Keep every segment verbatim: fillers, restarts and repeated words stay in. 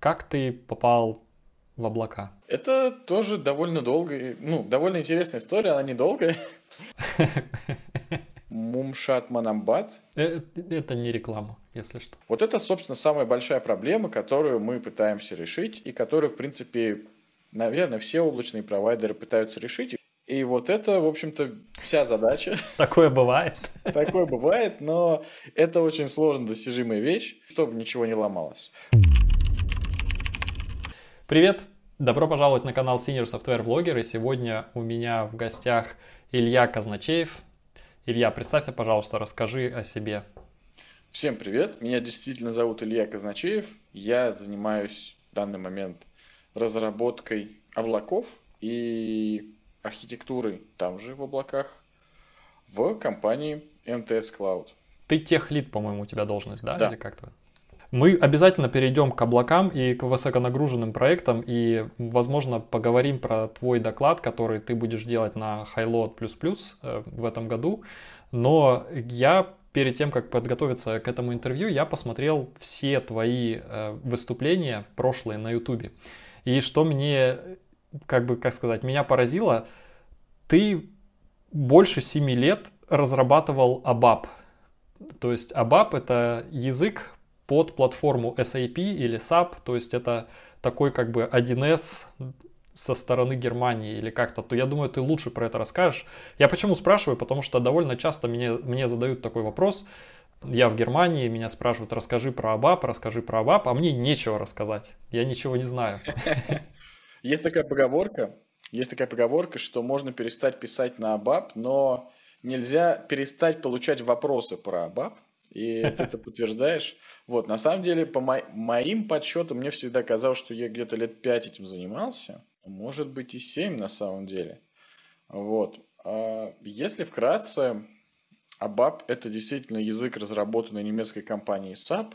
как ты попал в облака? Это тоже довольно долгая, ну, довольно интересная история, она недолгая. Мумшат Манамбат. Э, Это не реклама, если что. Вот это, собственно, самая большая проблема, которую мы пытаемся решить, и которую, в принципе, наверное, все облачные провайдеры пытаются решить. И вот это, в общем-то, вся задача. Такое бывает. Такое бывает, но это очень сложно достижимая вещь, чтобы ничего не ломалось. Привет! Добро пожаловать на канал Senior Software Vlogger. И сегодня у меня в гостях Илья Казначеев. Илья, представься, пожалуйста, расскажи о себе. Всем привет! Меня действительно зовут Илья Казначеев. Я занимаюсь в данный момент разработкой облаков и архитектурой там же в облаках в компании эм тэ эс Cloud. Ты техлид, по-моему, у тебя должность, да? Да. Или как-то? Мы обязательно перейдем к облакам и к высоконагруженным проектам, и, возможно, поговорим про твой доклад, который ты будешь делать на Highload++ в этом году. Но я перед тем, как подготовиться к этому интервью, я посмотрел все твои выступления прошлые на YouTube. И что мне, как бы, как сказать, меня поразило, ты больше семи лет разрабатывал эй би эй пи. То есть эй би эй пи — это язык под платформу эс эй пи или сап, то есть это такой как бы один эс со стороны Германии или как-то, то я думаю, ты лучше про это расскажешь. Я почему спрашиваю? Потому что довольно часто мне, мне задают такой вопрос. Я в Германии, меня спрашивают, расскажи про эй би эй пи, расскажи про эй би эй пи, а мне нечего рассказать, я ничего не знаю. Есть такая поговорка, есть такая поговорка, что можно перестать писать на эй би эй пи, но нельзя перестать получать вопросы про эй би эй пи. И ты это подтверждаешь. Вот, на самом деле, по мо- моим подсчетам, мне всегда казалось, что я где-то лет пять этим занимался. Может быть и семь на самом деле. Вот. А если вкратце, эй би эй пи это действительно язык, разработанный немецкой компанией сап.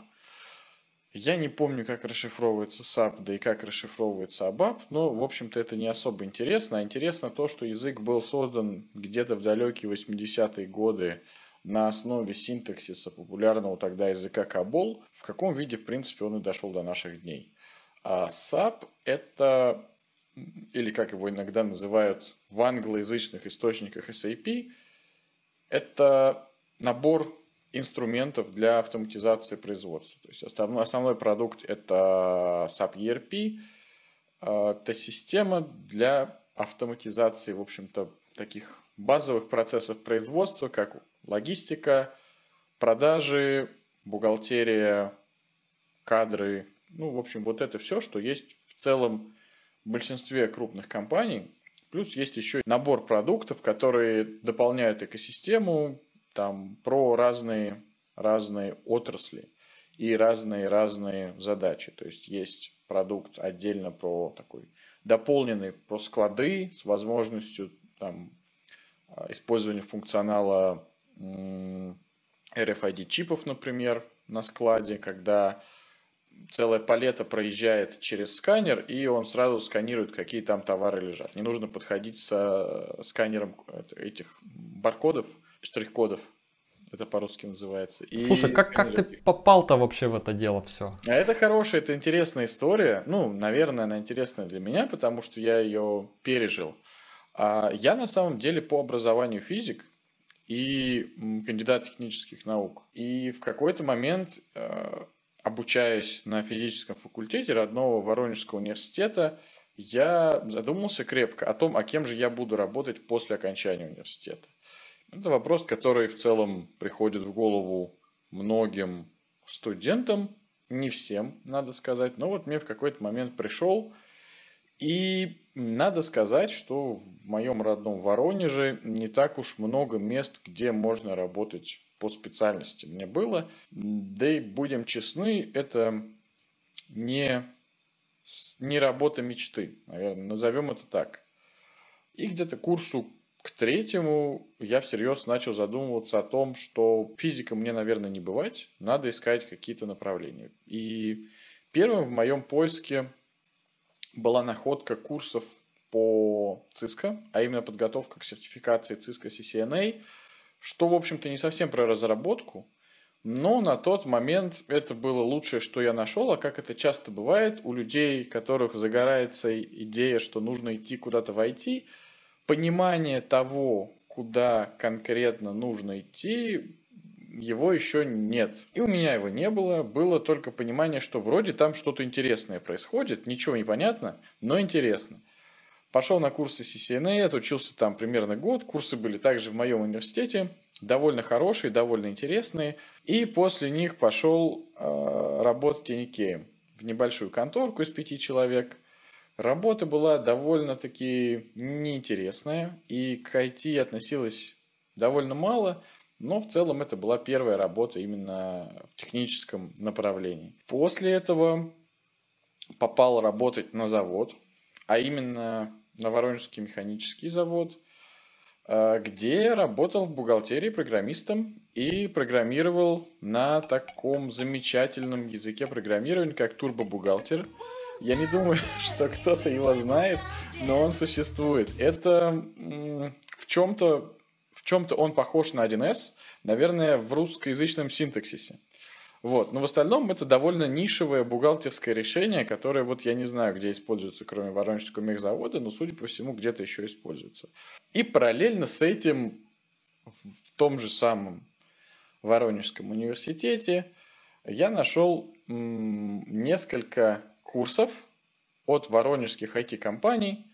Я не помню, как расшифровывается сап, да и как расшифровывается эй би эй пи, но, в общем-то, это не особо интересно. А интересно то, что язык был создан где-то в далекие восьмидесятые годы на основе синтаксиса популярного тогда языка кабол, в каком виде, в принципе, он и дошел до наших дней. А сап – это, или как его иногда называют в англоязычных источниках эс эй пи, это набор инструментов для автоматизации производства. То есть основной, основной продукт – это сап и эр пи, это система для автоматизации, в общем-то, таких базовых процессов производства, как логистика, продажи, бухгалтерия, кадры. Ну, в общем, вот это все, что есть в целом в большинстве крупных компаний. Плюс есть еще набор продуктов, которые дополняют экосистему, там, про разные, разные отрасли и разные-разные задачи. То есть есть продукт отдельно про такой дополненный, про склады с возможностью там, использования функционала эр эф ай ди-чипов, например, на складе, когда целая палета проезжает через сканер, и он сразу сканирует, какие там товары лежат. Не нужно подходить со сканером этих баркодов, штрих-кодов, это по-русски называется. Слушай, И как, как ты сканировать их. попал-то вообще в это дело все? А это хорошая, это интересная история. Ну, наверное, она интересная для меня, потому что я ее пережил. А я на самом деле по образованию физик и м, кандидат технических наук. И в какой-то момент, э, обучаясь на физическом факультете родного Воронежского университета, я задумался крепко о том, а кем же я буду работать после окончания университета. Это вопрос, который в целом приходит в голову многим студентам, не всем, надо сказать, но вот мне в какой-то момент пришел, и надо сказать, что в моем родном Воронеже не так уж много мест, где можно работать по специальности мне было. Да и будем честны, это не, с- не работа мечты, наверное, назовем это так. И где-то к курсу к третьему я всерьез начал задумываться о том, что физика мне, наверное, не бывать, надо искать какие-то направления. И первым в моем поиске была находка курсов по циско, а именно подготовка к сертификации циско си си эн эй, что, в общем-то, не совсем про разработку, Но на тот момент это было лучшее, что я нашел, а как это часто бывает, у людей, у которых загорается идея, что нужно идти куда-то в ай ти, понимание того, куда конкретно нужно идти, его еще нет. И у меня его не было, было только понимание, что вроде там что-то интересное происходит, ничего не понятно, но интересно. Пошел на курсы си си эн эй, отучился там примерно год, курсы были также в моем университете, довольно хорошие, довольно интересные. И после них пошел э, работать Enikеем в небольшую конторку из пяти человек. Работа была довольно-таки неинтересная, и к ай ти относилась довольно мало, но в целом это была первая работа именно в техническом направлении. После этого попал работать на завод, а именно на Воронежский механический завод, где работал в бухгалтерии программистом и программировал на таком замечательном языке программирования, как турбобухгалтер. Я не думаю, что кто-то его знает, но он существует. Это в чем-то, в чем-то он похож на один эс, наверное, в русскоязычном синтаксисе. Вот. Но в остальном это довольно нишевое бухгалтерское решение, которое вот я не знаю, где используется, кроме Воронежского мехзавода, но, судя по всему, где-то еще используется. И параллельно с этим в том же самом Воронежском университете я нашел м- несколько курсов от воронежских ай ти-компаний,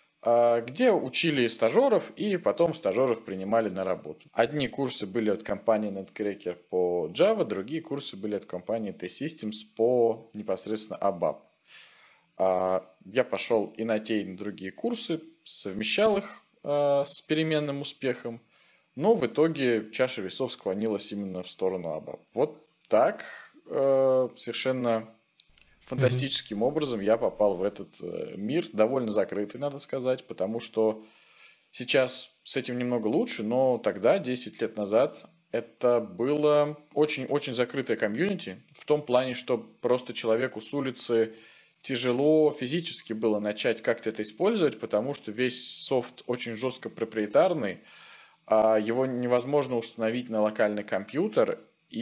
где учили стажеров и потом стажеров принимали на работу. Одни курсы были от компании Netcracker по Java, другие курсы были от компании T-Systems по непосредственно эй би эй пи. Я пошел и на те, и на другие курсы, совмещал их с переменным успехом, но в итоге чаша весов склонилась именно в сторону эй би эй пи. Вот так совершенно фантастическим mm-hmm. образом я попал в этот мир, довольно закрытый, надо сказать, потому что сейчас с этим немного лучше, но тогда, десять лет назад, это было очень-очень закрытое комьюнити, в том плане, что просто человеку с улицы тяжело физически было начать как-то это использовать, потому что весь софт очень жестко проприетарный, а его невозможно установить на локальный компьютер,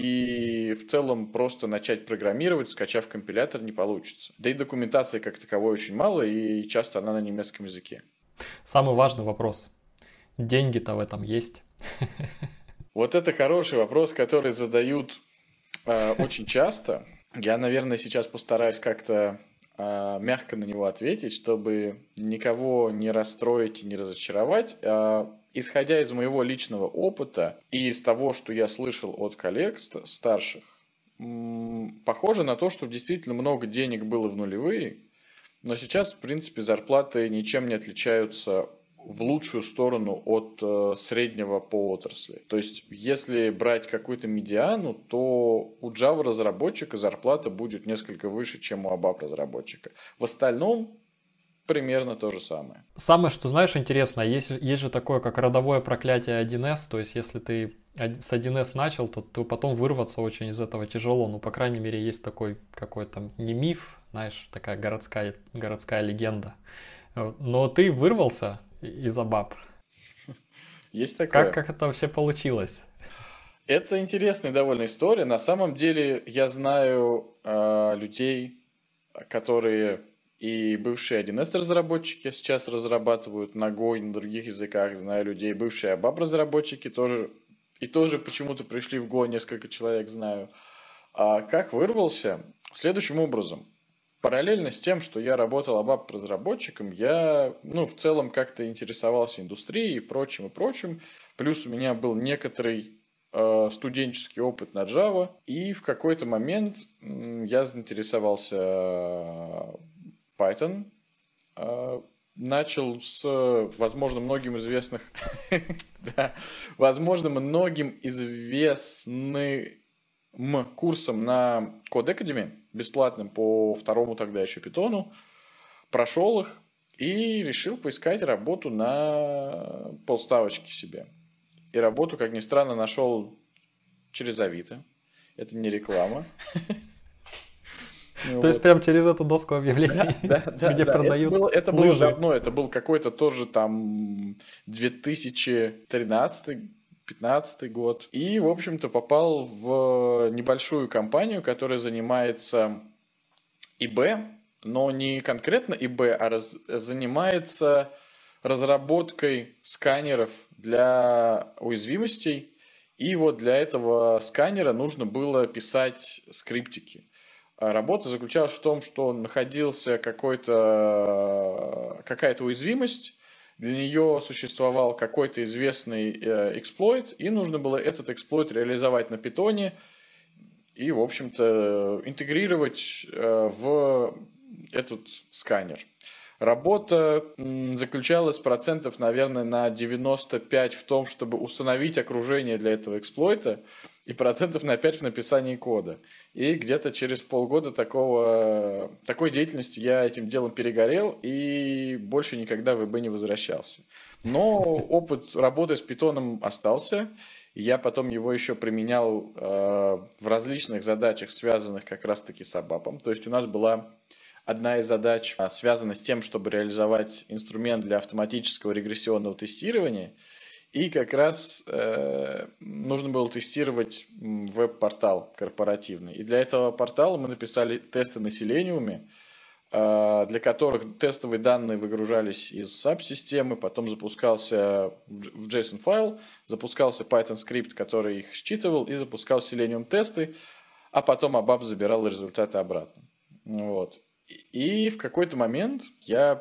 и в целом просто начать программировать, скачав компилятор, не получится. Да и документации как таковой очень мало, и часто она на немецком языке. Самый важный вопрос. Деньги-то в этом есть? Вот это хороший вопрос, который задают э, очень часто. Я, наверное, сейчас постараюсь как-то э, мягко на него ответить, чтобы никого не расстроить и не разочаровать. Э, Исходя из моего личного опыта и из того, что я слышал от коллег старших, похоже на то, что действительно много денег было в нулевые, но сейчас, в принципе, зарплаты ничем не отличаются в лучшую сторону от среднего по отрасли. То есть, если брать какую-то медиану, то у Java-разработчика зарплата будет несколько выше, чем у эй би эй пи-разработчика. В остальном примерно то же самое. Самое, что знаешь, интересно, есть, есть же такое, как родовое проклятие один эс, то есть если ты с один эс начал, то, то потом вырваться очень из этого тяжело, ну, по крайней мере, есть такой какой-то, не миф, знаешь, такая городская, городская легенда. Но ты вырвался из эй би эй пи. Есть такое. Как, как это вообще получилось? Это интересная довольно история. На самом деле я знаю э, людей, которые... И бывшие один эс разработчики сейчас разрабатывают на Go и на других языках. Знаю людей, бывшие эй би эй пи-разработчики тоже. И тоже почему-то пришли в Go, несколько человек знаю. А как вырвался? Следующим образом. Параллельно с тем, что я работал эй би эй пи-разработчиком, я ну, в целом как-то интересовался индустрией и прочим, и прочим. Плюс у меня был некоторый э, студенческий опыт на Java. И в какой-то момент э, я заинтересовался... Э, Python. Начал с, возможно, многим известных, да, возможно, многим известным курсом на Codecademy, бесплатным по второму тогда еще питону. Прошел их и решил поискать работу на полставочки себе. И работу, как ни странно, нашел через Авито. Это не реклама. Ну, То вот. есть прям через эту доску объявлений, да, да, да, где да. продают это было, это лыжи. было давно, это был какой-то тоже там две тысячи тринадцатый пятнадцатый год. И, в общем-то, попал в небольшую компанию, которая занимается и би, но не конкретно и би, а раз, занимается разработкой сканеров для уязвимостей. И вот для этого сканера нужно было писать скриптики. Работа заключалась в том, что находился какой-то, какая-то уязвимость, для нее существовал какой-то известный эксплойт, и нужно было этот эксплойт реализовать на питоне и, в общем-то, интегрировать в этот сканер. Работа заключалась процентов, наверное, на девяносто пять в том, чтобы установить окружение для этого эксплойта, и процентов на пять в написании кода. И где-то через полгода такого, такой деятельности я этим делом перегорел и больше никогда в и би не возвращался. Но опыт работы с питоном остался. Я потом его еще применял э, в различных задачах, связанных как раз-таки с абапом. То есть у нас была одна из задач, связана с тем, чтобы реализовать инструмент для автоматического регрессионного тестирования. И как раз э, нужно было тестировать веб-портал корпоративный. И для этого портала мы написали тесты на Selenium, э, для которых тестовые данные выгружались из саб-системы, потом запускался в JSON-файл, запускался Python-скрипт, который их считывал, и запускал Selenium-тесты, а потом абап забирал результаты обратно. Вот. И в какой-то момент я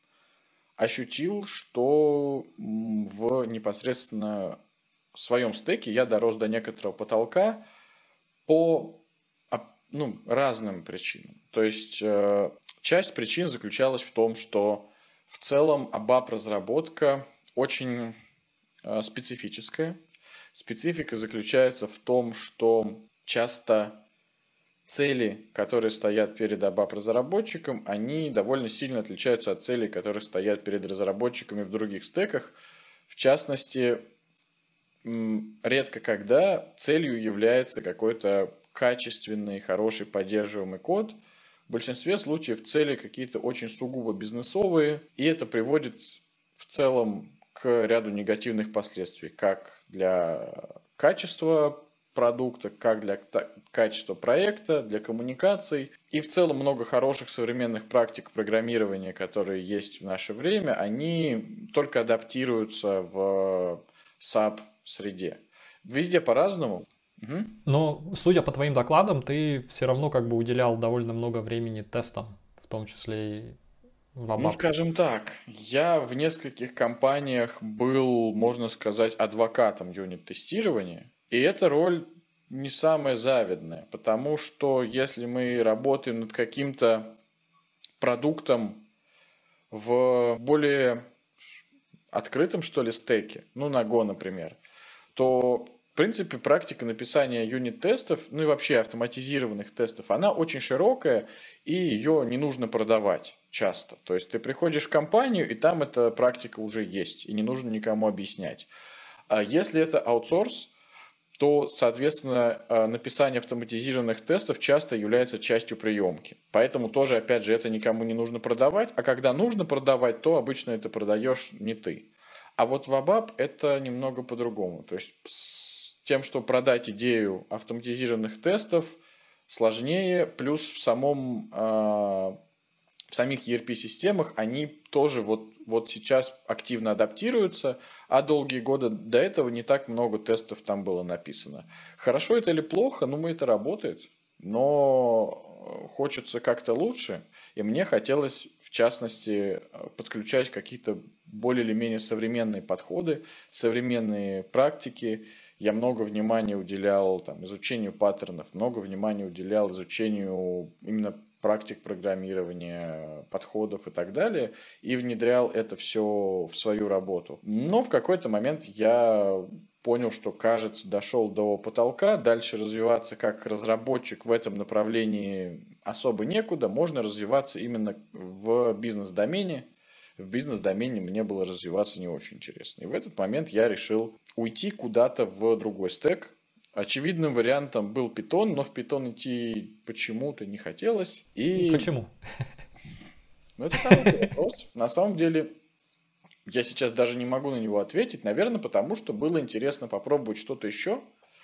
ощутил, что в непосредственно своем стеке я дорос до некоторого потолка по ну, разным причинам. То есть часть причин заключалась в том, что в целом абап-разработка очень специфическая. Специфика заключается в том, что часто цели, которые стоят перед абап-разработчиком, они довольно сильно отличаются от целей, которые стоят перед разработчиками в других стеках. В частности, редко когда целью является какой-то качественный, хороший, поддерживаемый код. В большинстве случаев цели какие-то очень сугубо бизнесовые, и это приводит в целом к ряду негативных последствий, как для качества продукта, как для качества проекта, для коммуникаций. И в целом много хороших современных практик программирования, которые есть в наше время, они только адаптируются в саб-среде. Везде по-разному. Угу. Но, судя по твоим докладам, ты все равно как бы уделял довольно много времени тестам, в том числе и в абап. Ну, скажем так, я в нескольких компаниях был, можно сказать, адвокатом юнит-тестирования. И эта роль не самая завидная, потому что если мы работаем над каким-то продуктом в более открытом, что ли, стеке, ну, на Go, например, то, в принципе, практика написания юнит-тестов, ну и вообще автоматизированных тестов, она очень широкая, и ее не нужно продавать часто. То есть ты приходишь в компанию, и там эта практика уже есть, и не нужно никому объяснять. А если это аутсорс, то, соответственно, написание автоматизированных тестов часто является частью приемки. Поэтому тоже, опять же, это никому не нужно продавать, а когда нужно продавать, то обычно это продаешь не ты. А вот в абап это немного по-другому. То есть с тем, что продать идею автоматизированных тестов, сложнее, плюс в самом... В самих и эр пи-системах они тоже вот, вот сейчас активно адаптируются, а долгие годы до этого не так много тестов там было написано. Хорошо это или плохо, ну, это работает, но хочется как-то лучше, и мне хотелось, в частности, подключать какие-то более или менее современные подходы, современные практики. Я много внимания уделял там, изучению паттернов, много внимания уделял изучению именно практик программирования, подходов и так далее, и внедрял это все в свою работу. Но в какой-то момент я понял, что, кажется, дошел до потолка, дальше развиваться как разработчик в этом направлении особо некуда, можно развиваться именно в бизнес-домене. В бизнес-домене мне было развиваться не очень интересно. И в этот момент я решил уйти куда-то в другой стек. Очевидным вариантом был Python, но в Python идти почему-то не хотелось. И... Почему? Ну, это хороший вопрос. На самом деле, я сейчас даже не могу на него ответить. Наверное, потому что было интересно попробовать что-то еще.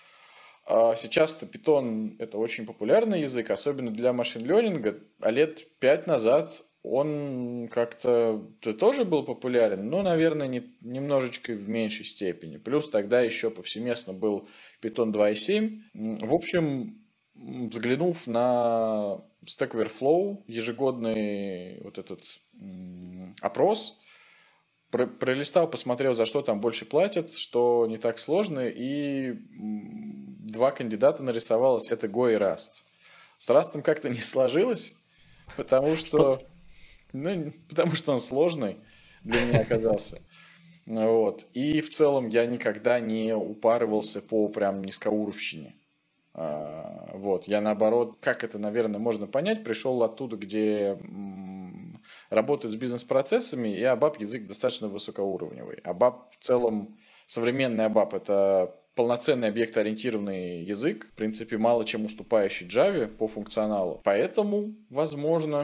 А сейчас-то Python — это очень популярный язык, особенно для машин-лернинга. А лет пять назад он как-то тоже был популярен, но, наверное, не, немножечко в меньшей степени. Плюс тогда еще повсеместно был Python два и семь. В общем, взглянув на Stack Overflow, ежегодный вот этот м, опрос, про- пролистал, посмотрел, за что там больше платят, что не так сложно, и м, два кандидата нарисовалось — это Go и Rust. С Rust как-то не сложилось, потому Что? что, ну, потому что он сложный для меня оказался. Вот. И в целом я никогда не упарывался по прям низкоуровщине. А, Вот, я наоборот, как это, наверное, можно понять, пришел оттуда, где м, работают с бизнес-процессами, и ABAP язык достаточно высокоуровневый. ABAP в целом, современный ABAP — это полноценный объект-ориентированный язык, в принципе, мало чем уступающий Java по функционалу. Поэтому, возможно,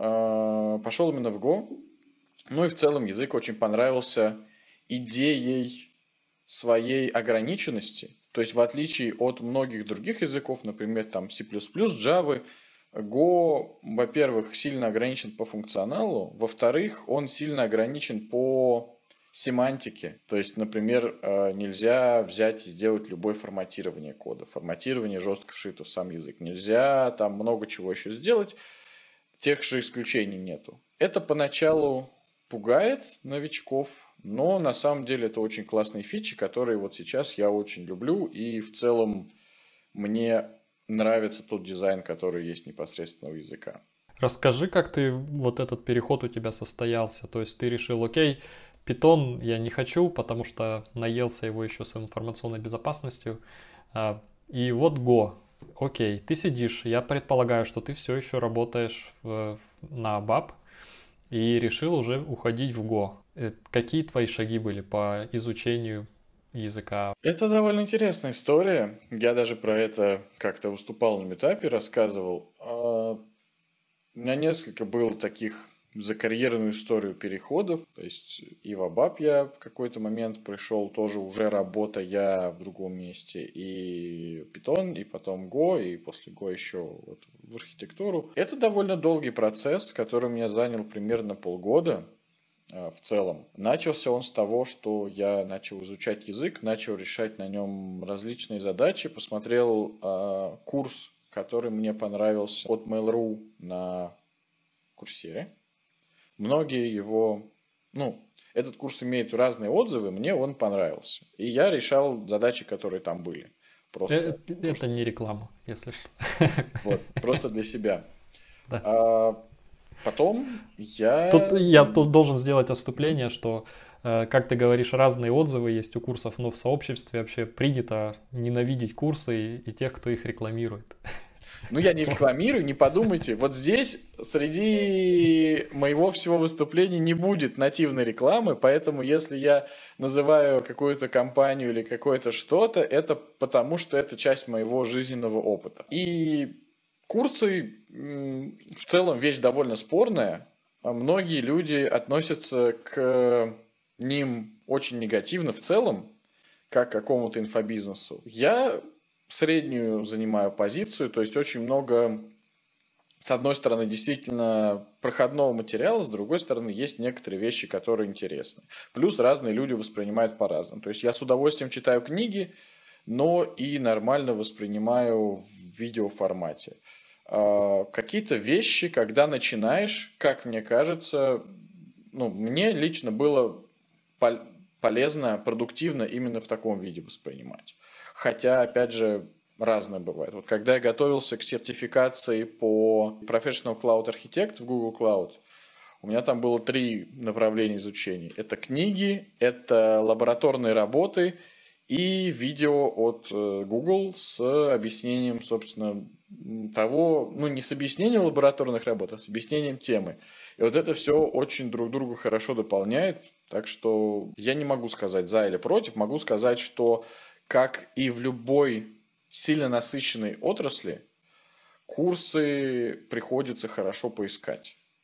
а, пошел именно в Go. Ну и в целом язык очень понравился идеей своей ограниченности. То есть в отличие от многих других языков, например, там C++, Java, Go, во-первых, сильно ограничен по функционалу, во-вторых, он сильно ограничен по семантике. То есть, например, э, нельзя взять и сделать любое форматирование кода. Форматирование жестко вшито в сам язык. Нельзя там много чего еще сделать. Тех же исключений нету. Это поначалу пугает новичков, но на самом деле это очень классные фичи, которые вот сейчас я очень люблю, и в целом мне нравится тот дизайн, который есть непосредственно у языка. Расскажи, как ты вот этот переход у тебя состоялся. То есть ты решил, окей, Python я не хочу, потому что наелся его еще с информационной безопасностью. А, И вот Go. Окей, ты сидишь, я предполагаю, что ты все еще работаешь в- на ABAP и решил уже уходить в Go. Э, Какие твои шаги были по изучению языка? Это довольно интересная история. Я даже про это как-то выступал на метапе, рассказывал. А, У меня несколько было таких за карьерную историю переходов. То есть и в ABAP я в какой-то момент пришел, тоже уже работая в другом месте. И Python, и потом Go, и после Go еще вот в архитектуру. Это довольно долгий процесс, который меня занял примерно полгода а, в целом. Начался он с того, что я начал изучать язык, начал решать на нем различные задачи, посмотрел а, курс, который мне понравился от Mail.ru на Курсере. Многие его, ну, этот курс имеет разные отзывы, мне он понравился. И я решал задачи, которые там были. Э, Просто, Это просто, не реклама, если что. вот, просто для себя. Да. А потом Тут я... я тут должен сделать отступление, что, э, как ты говоришь, разные отзывы есть у курсов, но в сообществе вообще принято ненавидеть курсы и, и тех, кто их рекламирует. Ну, я не рекламирую, не подумайте. Вот здесь среди моего всего выступления не будет нативной рекламы, поэтому если я называю какую-то компанию или какое-то что-то, это потому, что это часть моего жизненного опыта. И курсы м, в целом вещь довольно спорная. А Многие люди относятся к ним очень негативно в целом, как к какому-то инфобизнесу. Я среднюю занимаю позицию, то есть очень много, с одной стороны, действительно проходного материала, с другой стороны, есть некоторые вещи, которые интересны. Плюс разные люди воспринимают по-разному. То есть я с удовольствием читаю книги, но и нормально воспринимаю в видеоформате. А, Какие-то вещи, когда начинаешь, как мне кажется, ну, мне лично было пол- полезно, продуктивно именно в таком виде воспринимать. Хотя, опять же, разное бывает. Вот когда я готовился к сертификации по Professional Cloud Architect в Google Cloud, у меня там было три направления изучения. Это книги, это лабораторные работы и видео от э, Google с объяснением, собственно, м, того, ну не с объяснением лабораторных работ, а с объяснением темы. И вот это все очень друг друга хорошо дополняет. Так что я не могу сказать за или против, могу сказать, что как и в любой сильно насыщенной отрасли, курсы приходится хорошо поискать.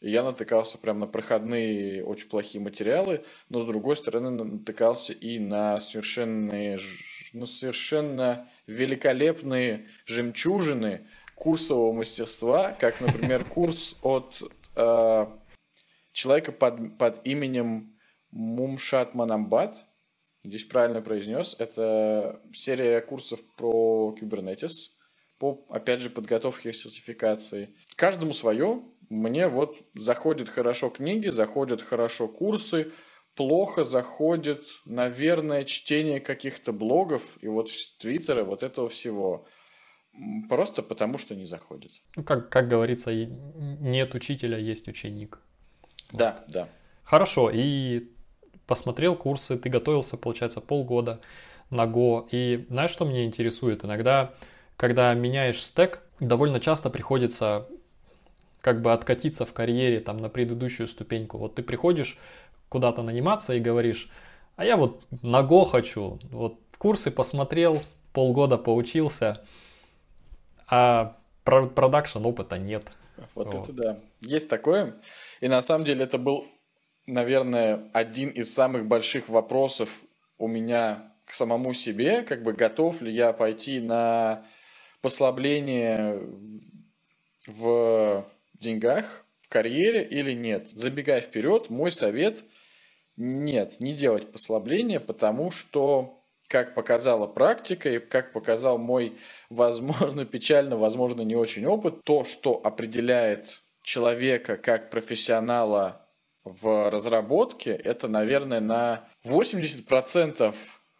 И я натыкался прям на проходные очень плохие материалы, но с другой стороны натыкался и на совершенно, ну, совершенно великолепные жемчужины курсового мастерства, как, например, курс от э, человека под, под именем Мумшат Манамбат. Здесь правильно произнес. Это серия курсов про Kubernetes, по, опять же, подготовке к сертификации. Каждому свое. Мне вот заходят хорошо книги, заходят хорошо курсы, плохо заходит, наверное, чтение каких-то блогов и вот твиттера, вот этого всего. Просто потому, что не заходит. Ну, как, как говорится, нет учителя, есть ученик. Да, вот. Да. Хорошо, и посмотрел курсы, ты готовился, получается, полгода на Go. И знаешь, что меня интересует? Иногда, когда меняешь стек, довольно часто приходится как бы откатиться в карьере там на предыдущую ступеньку. Вот ты приходишь куда-то наниматься и говоришь, а я вот на Go хочу. Вот курсы посмотрел, полгода поучился, а продакшн опыта нет. Вот, вот это да. Есть такое. И на самом деле это был, наверное, один из самых больших вопросов у меня к самому себе, как бы готов ли я пойти на послабление в деньгах, в карьере или нет. Забегая вперед, мой совет – нет, не делать послабления, потому что, как показала практика и как показал мой, возможно, печально, возможно, не очень опыт, то, что определяет человека как профессионала в разработке, это, наверное, на восемьдесят процентов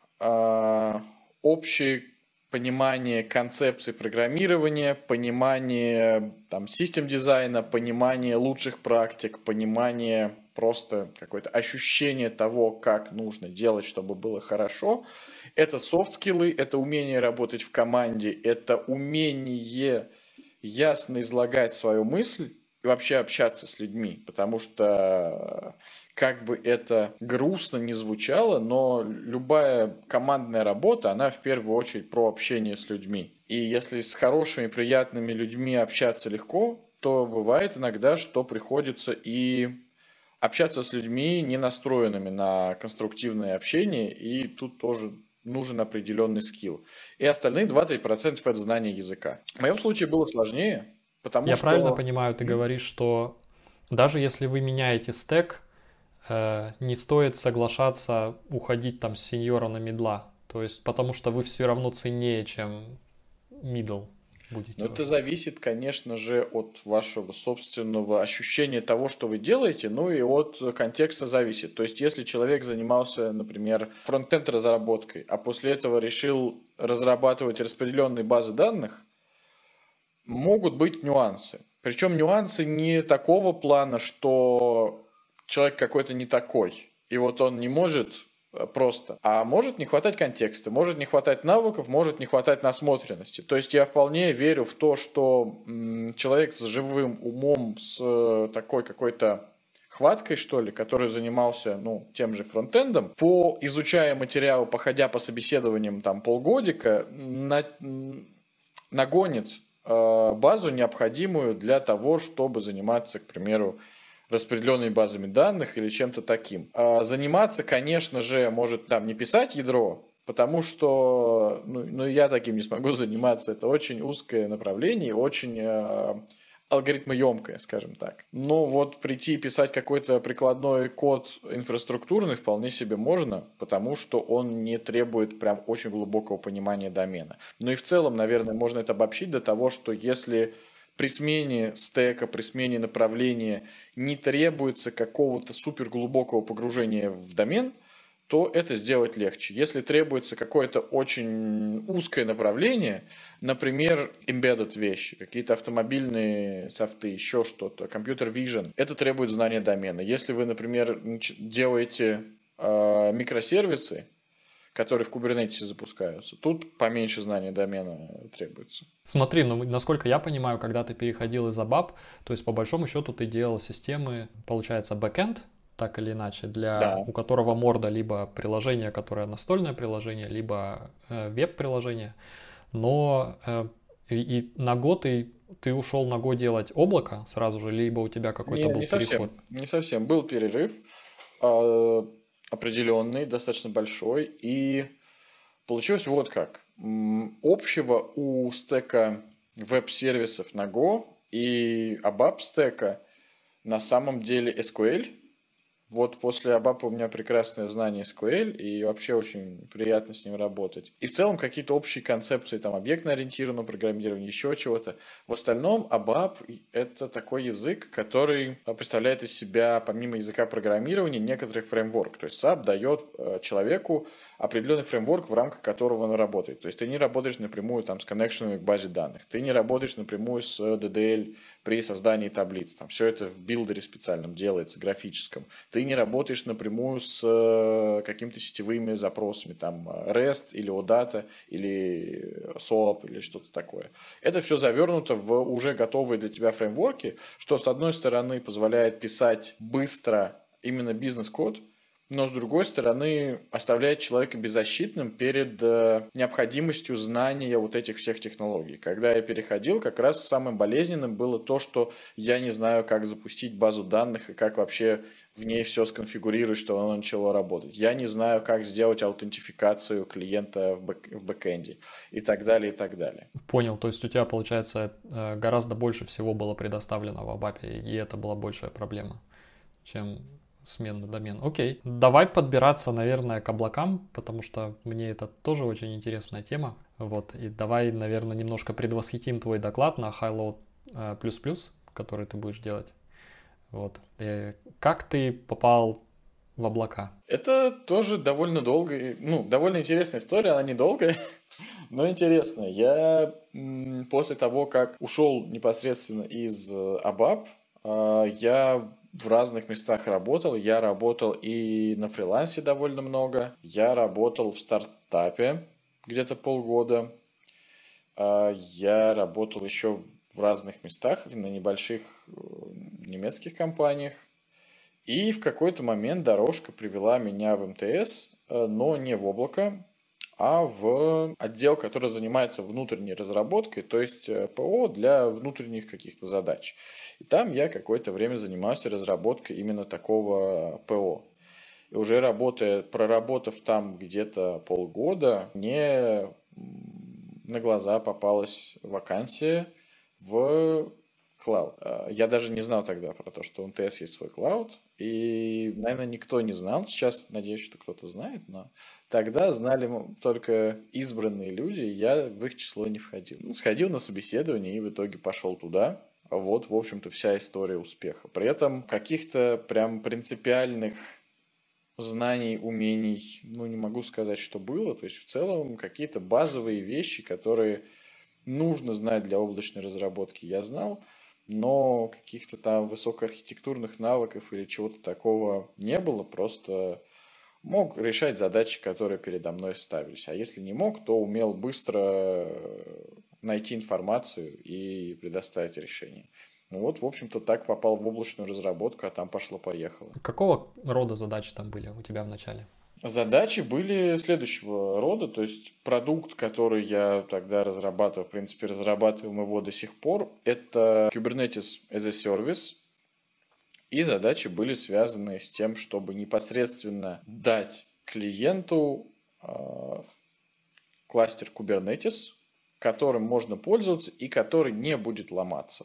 общий понимание концепции программирования, понимание там систем дизайна, понимание лучших практик, понимание просто какое-то ощущение того, как нужно делать, чтобы было хорошо. Это софт-скиллы, это умение работать в команде, это умение ясно излагать свою мысль и вообще общаться с людьми, потому что как бы это грустно не звучало, но любая командная работа, она в первую очередь про общение с людьми. И если с хорошими, приятными людьми общаться легко, то бывает иногда, что приходится и общаться с людьми, не настроенными на конструктивное общение, и тут тоже нужен определенный скилл. И остальные двадцать процентов это знание языка. В моем случае было сложнее, потому Я что... правильно понимаю, ты говоришь, что даже если вы меняете стек, не стоит соглашаться уходить там с сеньора на мидла, то есть потому что вы все равно ценнее, чем мидл будете. Но это зависит, конечно же, от вашего собственного ощущения того, что вы делаете, ну и от контекста зависит. То есть если человек занимался, например, фронтенд разработкой, а после этого решил разрабатывать распределенные базы данных, могут быть нюансы. Причем нюансы не такого плана, что человек какой-то не такой, и вот он не может просто, а может не хватать контекста, может не хватать навыков, может не хватать насмотренности. То есть я вполне верю в то, что м, человек с живым умом, с такой какой-то хваткой, что ли, который занимался, ну, тем же фронтендом, по изучая материалы, походя по собеседованиям там полгодика, на, нагонит э, базу необходимую для того, чтобы заниматься, к примеру, распределенными базами данных или чем-то таким. А заниматься, конечно же, может там не писать ядро, потому что ну, ну, я таким не смогу заниматься. Это очень узкое направление, очень э, алгоритмоемкое, скажем так. Но вот прийти и писать какой-то прикладной код инфраструктурный вполне себе можно, потому что он не требует прям очень глубокого понимания домена. Ну и в целом, наверное, можно это обобщить до того, что если при смене стека, при смене направления не требуется какого-то суперглубокого погружения в домен, то это сделать легче. Если требуется какое-то очень узкое направление, например, embedded вещи, какие-то автомобильные софты, еще что-то, компьютер vision, это требует знания домена. Если вы, например, делаете э, микросервисы, которые в Kubernetes запускаются. Тут поменьше знания домена требуется. Смотри, ну, насколько я понимаю, когда ты переходил из ABAP, то есть по большому счету ты делал системы, получается, бэкэнд, так или иначе, для Да. у которого морда либо приложение, которое настольное приложение, либо э, веб-приложение. Но э, и, и на Go ты ты ушел на Go делать облако сразу же, либо у тебя какой-то Не, был не переход? совсем, не совсем. Был перерыв а, определенный, достаточно большой, и получилось вот как. М, Общего у стека веб-сервисов на Go и ABAP стека на самом деле эс ку эль. Вот после ABAP у меня прекрасное знание эс ку эль, и вообще очень приятно с ним работать. И в целом какие-то общие концепции, там, объектно-ориентированного программирования, еще чего-то. В остальном ABAP– это такой язык, который а, представляет из себя, помимо языка программирования, некоторый фреймворк. То есть сап дает э, человеку определенный фреймворк, в рамках которого он работает. То есть ты не работаешь напрямую там, с коннекшенами к базе данных, ты не работаешь напрямую с ди ди эль при создании таблиц. Там все это в билдере специальном делается, графическом. Ты не работаешь напрямую с э, какими-то сетевыми запросами, там REST или OData или соап или что-то такое. Это все завернуто в уже готовые для тебя фреймворки, что с одной стороны позволяет писать быстро именно бизнес-код, но с другой стороны оставляет человека беззащитным перед э, необходимостью знания вот этих всех технологий. Когда я переходил, как раз самым болезненным было то, что я не знаю, как запустить базу данных и как вообще в ней все сконфигурировать, чтобы оно начало работать. Я не знаю, как сделать аутентификацию клиента в, бэк- в бэкэнде и так далее, и так далее. Понял, то есть у тебя, получается, э, гораздо больше всего было предоставлено в ABAP, и это была большая проблема, чем сменный домен. Окей, давай подбираться, наверное, к облакам, потому что мне это тоже очень интересная тема. Вот, и давай, наверное, немножко предвосхитим твой доклад на HighLoad э, плюс плюс, который ты будешь делать. Вот. И как ты попал в облака? Это тоже довольно долго, ну, довольно интересная история, она недолгая, но интересная. Я м, после того, как ушел непосредственно из э, ABAP, а, я в разных местах работал. Я работал и на фрилансе довольно много. Я работал в стартапе где-то полгода. А, Я работал еще в разных местах, на небольших э, немецких компаниях. И в какой-то момент дорожка привела меня в эм тэ эс, э, но не в облако, а в отдел, который занимается внутренней разработкой, то есть э, пэ о для внутренних каких-то задач. И там я какое-то время занимался разработкой именно такого пэ о. И уже работая, проработав там где-то полгода, мне м, на глаза попалась вакансия в клауд. А, Я даже не знал тогда про то, что у эм тэ эс есть свой клауд. И, наверное, никто не знал. Сейчас, надеюсь, что кто-то знает, но тогда знали м- только избранные люди, и я в их число не входил. Ну, сходил на собеседование и в итоге пошел туда. Вот, в общем-то, вся история успеха. При этом каких-то прям принципиальных знаний, умений, ну, не могу сказать, что было. То есть, в целом, какие-то базовые вещи, которые нужно знать для облачной разработки, я знал, но каких-то там высокоархитектурных навыков или чего-то такого не было, просто мог решать задачи, которые передо мной ставились. А если не мог, то умел быстро э, найти информацию и предоставить решение. Ну вот, в общем-то, так попал в облачную разработку, а там пошло-поехало. Какого рода задачи там были у тебя в начале? Задачи были следующего рода, то есть продукт, который я тогда разрабатывал, в принципе, разрабатываем его до сих пор, это Kubernetes as a Service, и задачи были связаны с тем, чтобы непосредственно дать клиенту э, кластер Kubernetes, которым можно пользоваться и который не будет ломаться.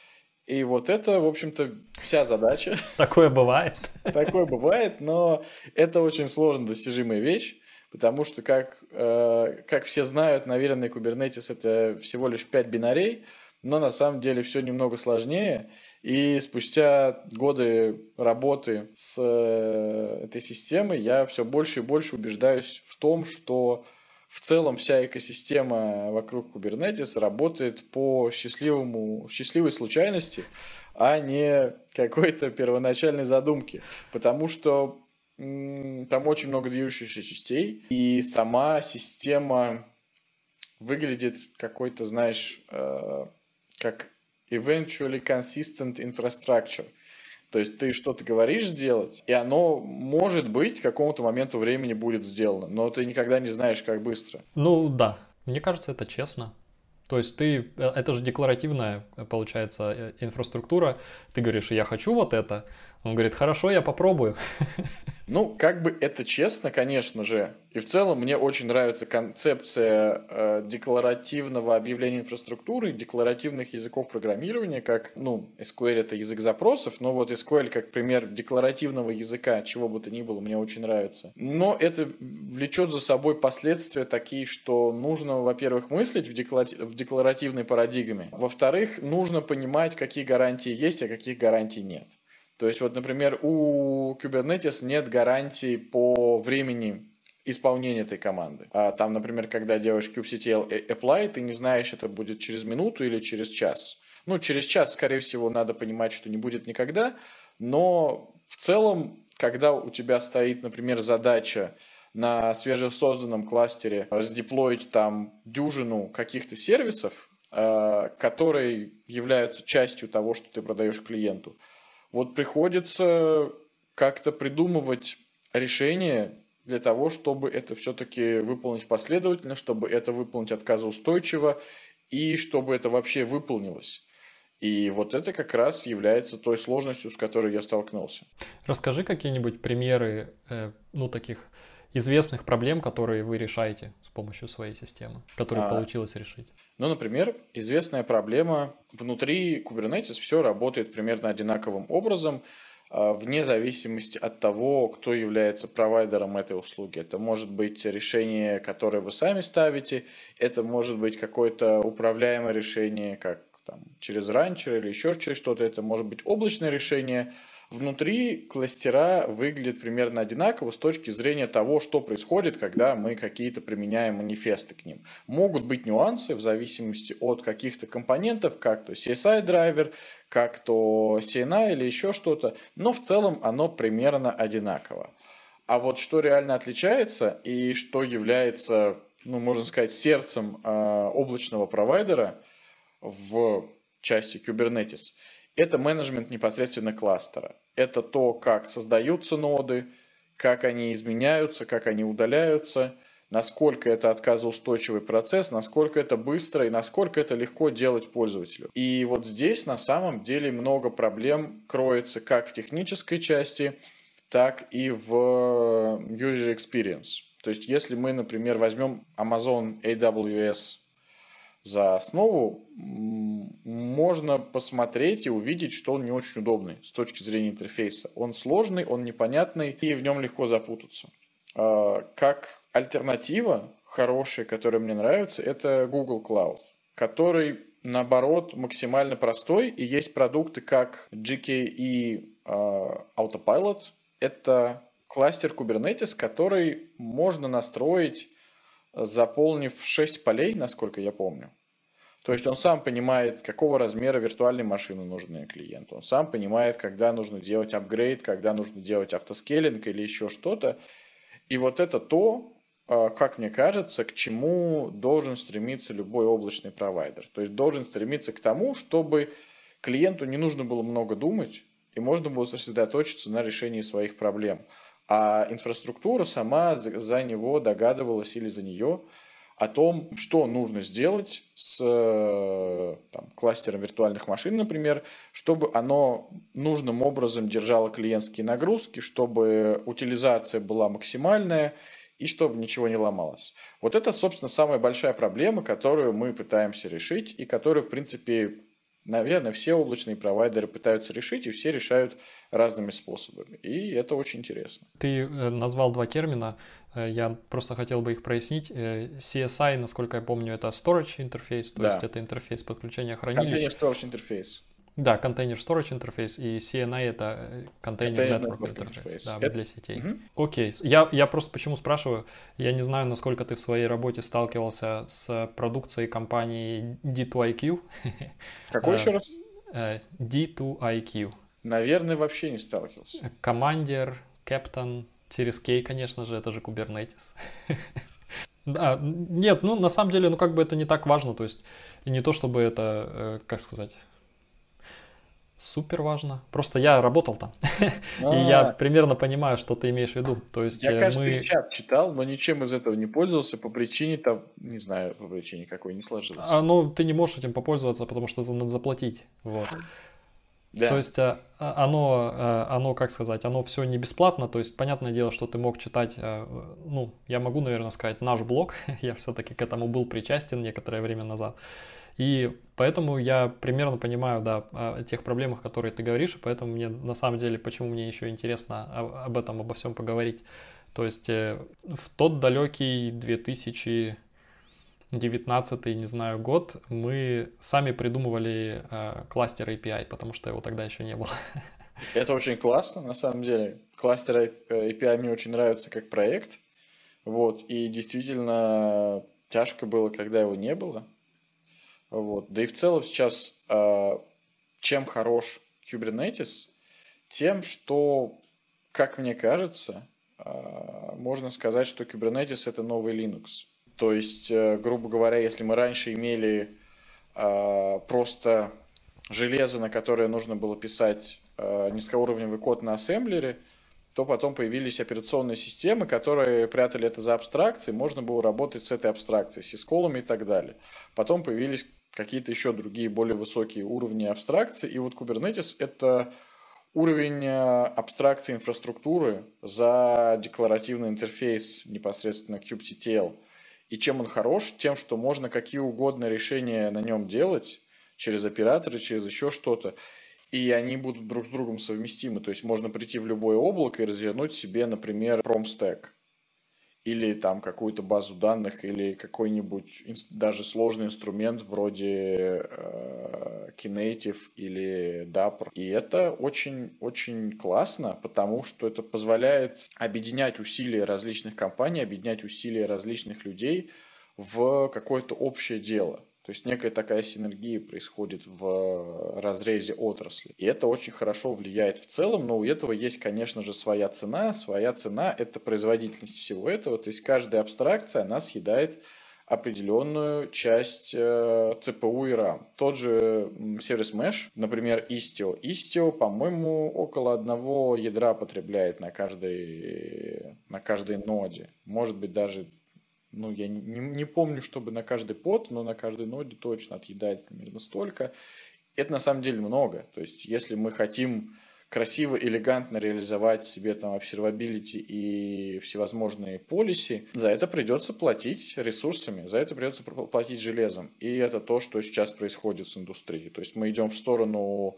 И вот это, в общем-то, вся задача. Такое бывает. Такое бывает, но это очень сложно достижимая вещь, потому что, как, э, как все знают, наверное, Kubernetes это всего лишь пять бинарей, но на самом деле все немного сложнее. И спустя годы работы с э, этой системой я все больше и больше убеждаюсь в том, что в целом вся экосистема вокруг Kubernetes работает по счастливому, счастливой случайности, а не какой-то первоначальной задумки. Потому что м, там очень много движущихся частей, и сама система выглядит какой-то, знаешь, э, как eventually consistent infrastructure. То есть ты что-то говоришь сделать, и оно, может быть, к какому-то моменту времени будет сделано, но ты никогда не знаешь, как быстро. Ну да, мне кажется, это честно. То есть ты, э, это же декларативная, э, получается, э, инфраструктура. Ты говоришь, я хочу вот это. Он говорит, хорошо, я попробую. Ну, как бы это честно, конечно же. И в целом мне очень нравится концепция э, декларативного объявления инфраструктуры, декларативных языков программирования, как, ну, эс ку эль это язык запросов, но вот эс ку эль как пример декларативного языка, чего бы то ни было, мне очень нравится. Но это влечет за собой последствия такие, что нужно, во-первых, мыслить в, декларати- в декларативной парадигме. Во-вторых, нужно понимать, какие гарантии есть, а каких гарантий нет. То есть, вот, например, у Kubernetes нет гарантий по времени исполнения этой команды. А там, например, когда делаешь kubectl apply, ты не знаешь, это будет через минуту или через час. Ну, через час, скорее всего, надо понимать, что не будет никогда, но в целом, когда у тебя стоит, например, задача на свежесозданном кластере сдеплоить там дюжину каких-то сервисов, которые являются частью того, что ты продаешь клиенту, вот приходится как-то придумывать решение для того, чтобы это все-таки выполнить последовательно, чтобы это выполнить отказоустойчиво и чтобы это вообще выполнилось. И вот это как раз является той сложностью, с которой я столкнулся. Расскажи какие-нибудь примеры, э, ну, таких известных проблем, которые вы решаете с помощью своей системы, которые А, получилось решить. Ну, например, известная проблема. Внутри Kubernetes все работает примерно одинаковым образом, а, вне зависимости от того, кто является провайдером этой услуги. Это может быть решение, которое вы сами ставите, это может быть какое-то управляемое решение, как там, через ранчер или еще через что-то, это может быть облачное решение. Внутри кластера выглядят примерно одинаково с точки зрения того, что происходит, когда мы какие-то применяем манифесты к ним. Могут быть нюансы в зависимости от каких-то компонентов, как то си эс ай-драйвер, как то си эн ай или еще что-то, но в целом оно примерно одинаково. А вот что реально отличается и что является, ну, можно сказать, сердцем э, облачного провайдера в части Kubernetes, это менеджмент непосредственно кластера. Это то, как создаются ноды, как они изменяются, как они удаляются, насколько это отказоустойчивый процесс, насколько это быстро и насколько это легко делать пользователю. И вот здесь на самом деле много проблем кроется как в технической части, так и в user experience. То есть если мы, например, возьмем Amazon эй дабл ю эс за основу, можно посмотреть и увидеть, что он не очень удобный с точки зрения интерфейса. Он сложный, он непонятный, и в нем легко запутаться. Как альтернатива хорошая, которая мне нравится, это Google Cloud, который, наоборот, максимально простой, и есть продукты как джи кей и Autopilot. Это кластер Kubernetes, который можно настроить, заполнив шесть полей, насколько я помню. То есть он сам понимает, какого размера виртуальной машины нужны клиенту. Он сам понимает, когда нужно делать апгрейд, когда нужно делать автоскейлинг или еще что-то. И вот это то, как мне кажется, к чему должен стремиться любой облачный провайдер. То есть должен стремиться к тому, чтобы клиенту не нужно было много думать, и можно было сосредоточиться на решении своих проблем. А инфраструктура сама за него догадывалась или за нее о том, что нужно сделать с там, кластером виртуальных машин, например, чтобы оно нужным образом держало клиентские нагрузки, чтобы утилизация была максимальная и чтобы ничего не ломалось. Вот это, собственно, самая большая проблема, которую мы пытаемся решить и которую, в принципе, наверное, все облачные провайдеры пытаются решить, и все решают разными способами. И это очень интересно. Ты назвал два термина, я просто хотел бы их прояснить. си эс ай, насколько я помню, это Storage интерфейс, то Да. есть это интерфейс подключения хранилищ. Container Storage интерфейс. Да, Container Storage интерфейс, и си эн ай это Container, Container Network, Network интерфейс, да, это... для сетей. Угу. Окей, я, я просто почему спрашиваю, я не знаю, насколько ты в своей работе сталкивался с продукцией компании ди ту ай кью. Какой еще раз? ди ту ай кью. Наверное, вообще не сталкивался. Commander, Captain, через K, конечно же, это же Kubernetes. Да, нет, ну на самом деле, ну как бы это не так важно, то есть и не то чтобы это, как сказать, Супер важно. Просто я работал там, и я А, примерно понимаю, что ты имеешь в виду. То есть я, э, кажется, из мы, чат читал, но ничем из этого не пользовался по причине там, не знаю, по причине какой не сложилось. оно, ты не можешь этим попользоваться, потому что за- надо заплатить. Вот. То Да, есть э, а- оно, э, оно, как сказать, оно все не бесплатно. То есть понятное дело, что ты мог читать, э, ну, я могу, наверное, сказать, наш блог. Я все-таки к этому был причастен некоторое время назад. И поэтому я примерно понимаю, да, о тех проблемах, которые ты говоришь, и поэтому мне на самом деле, почему мне еще интересно о- об этом, обо всем поговорить. То есть э, в тот далекий две тысячи девятнадцатый, не знаю, год мы сами придумывали э, кластер эй пи ай, потому что его тогда еще не было. это очень классно, на самом деле. Кластер эй пи ай мне очень нравится как проект. Вот, и действительно тяжко было, когда его не было. Вот. Да и в целом сейчас а, чем хорош Kubernetes? Тем, что, как мне кажется, а, можно сказать, что Kubernetes это новый Linux. То есть, э, грубо говоря, если мы раньше имели а, просто железо, на которое нужно было писать а, низкоуровневый код на ассемблере, то потом появились операционные системы, которые прятали это за абстракцией, можно было работать с этой абстракцией, с сисколами и так далее. Потом появились какие-то еще другие более высокие уровни абстракции, и вот Kubernetes это уровень э, абстракции инфраструктуры за декларативный интерфейс непосредственно kubectl. И чем он хорош? Тем, что можно какие угодно решения на нем делать через операторы, через еще что-то, и они будут друг с другом совместимы. То есть можно прийти в любое облако и развернуть себе, например, PromStack или там какую-то базу данных, или какой-нибудь инс- даже сложный инструмент вроде э, Knative или Dapr. И это очень-очень классно, потому что это позволяет объединять усилия различных компаний, объединять усилия различных людей в какое-то общее дело. То есть некая такая синергия происходит в разрезе отрасли. И это очень хорошо влияет в целом, но у этого есть, конечно же, своя цена. Своя цена– это производительность всего этого. То есть каждая абстракция, она съедает определенную часть э, си пи ю и RAM. Тот же м, сервис Mesh, например, Istio. Istio, по-моему, около одного ядра потребляет на каждой, на каждой ноде. Может быть, даже ну, я не, не- не помню, чтобы на каждый под, но на каждой ноде точно отъедает примерно столько. Это на самом деле много. То есть, если мы хотим красиво, элегантно реализовать себе там observability и всевозможные полиси, за это придется платить ресурсами, за это придется пл- платить железом. И это то, что сейчас происходит с индустрией. То есть мы идем в сторону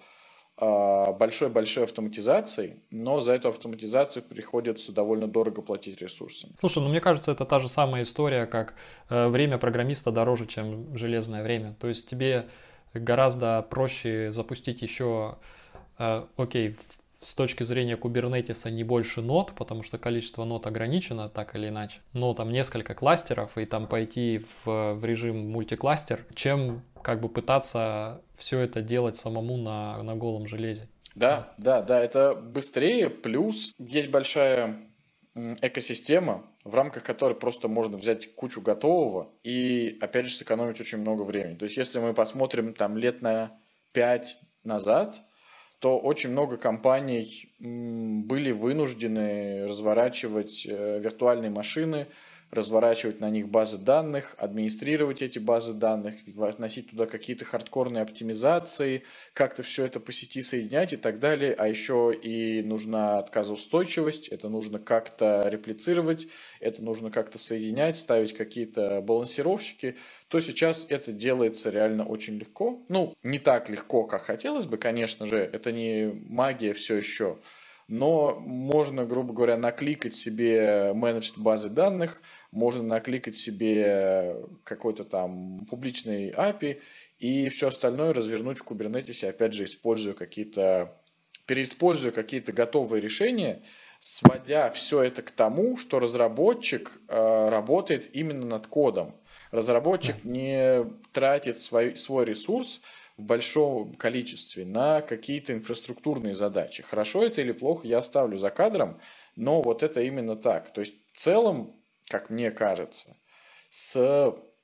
а, большой-большой автоматизации, но за эту автоматизацию приходится довольно дорого платить ресурсами. Слушай, ну мне кажется, это та же самая история, как э, время программиста дороже, чем железное время. То есть тебе гораздо проще запустить еще, э, окей, в- с точки зрения кубернетиса не больше нод, потому что количество нод ограничено так или иначе, но там несколько кластеров и там пойти в, в режим мультикластер, чем как бы пытаться все это делать самому на, на голом железе. Вот. Да, да, да, это быстрее, плюс есть большая м, экосистема, в рамках которой просто можно взять кучу готового и, опять же, сэкономить очень много времени. То есть, если мы посмотрим там лет на пять назад, то очень много компаний м, были вынуждены разворачивать э, виртуальные машины, разворачивать на них базы данных, администрировать эти базы данных, вносить туда какие-то хардкорные оптимизации, как-то все это по сети соединять и так далее. А еще и нужна отказоустойчивость, это нужно как-то реплицировать, это нужно как-то соединять, ставить какие-то балансировщики, то сейчас это делается реально очень легко. Ну, не так легко, как хотелось бы, конечно же, это не магия все еще, но можно, грубо говоря, накликать себе менеджд базы данных, можно накликать себе какой-то там публичный эй пи ай и все остальное развернуть в Kubernetes, опять же, используя какие-то, переиспользуя какие-то готовые решения, сводя все это к тому, что разработчик э, работает именно над кодом. Да. Разработчик не тратит свой, свой ресурс в большом количестве на какие-то инфраструктурные задачи. Хорошо это или плохо, я оставлю за кадром, но вот это именно так. То есть в целом, как мне кажется, с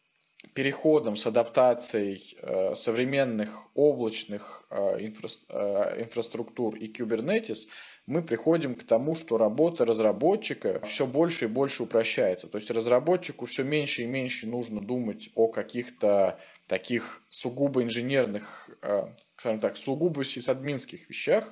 переходом, с адаптацией э, современных облачных э, инфра, э, инфраструктур и Kubernetes мы приходим к тому, что работа разработчика все больше и больше упрощается. То есть разработчику все меньше и меньше нужно думать о каких-то таких сугубо инженерных, э, скажем так, сугубо сисадминских вещах.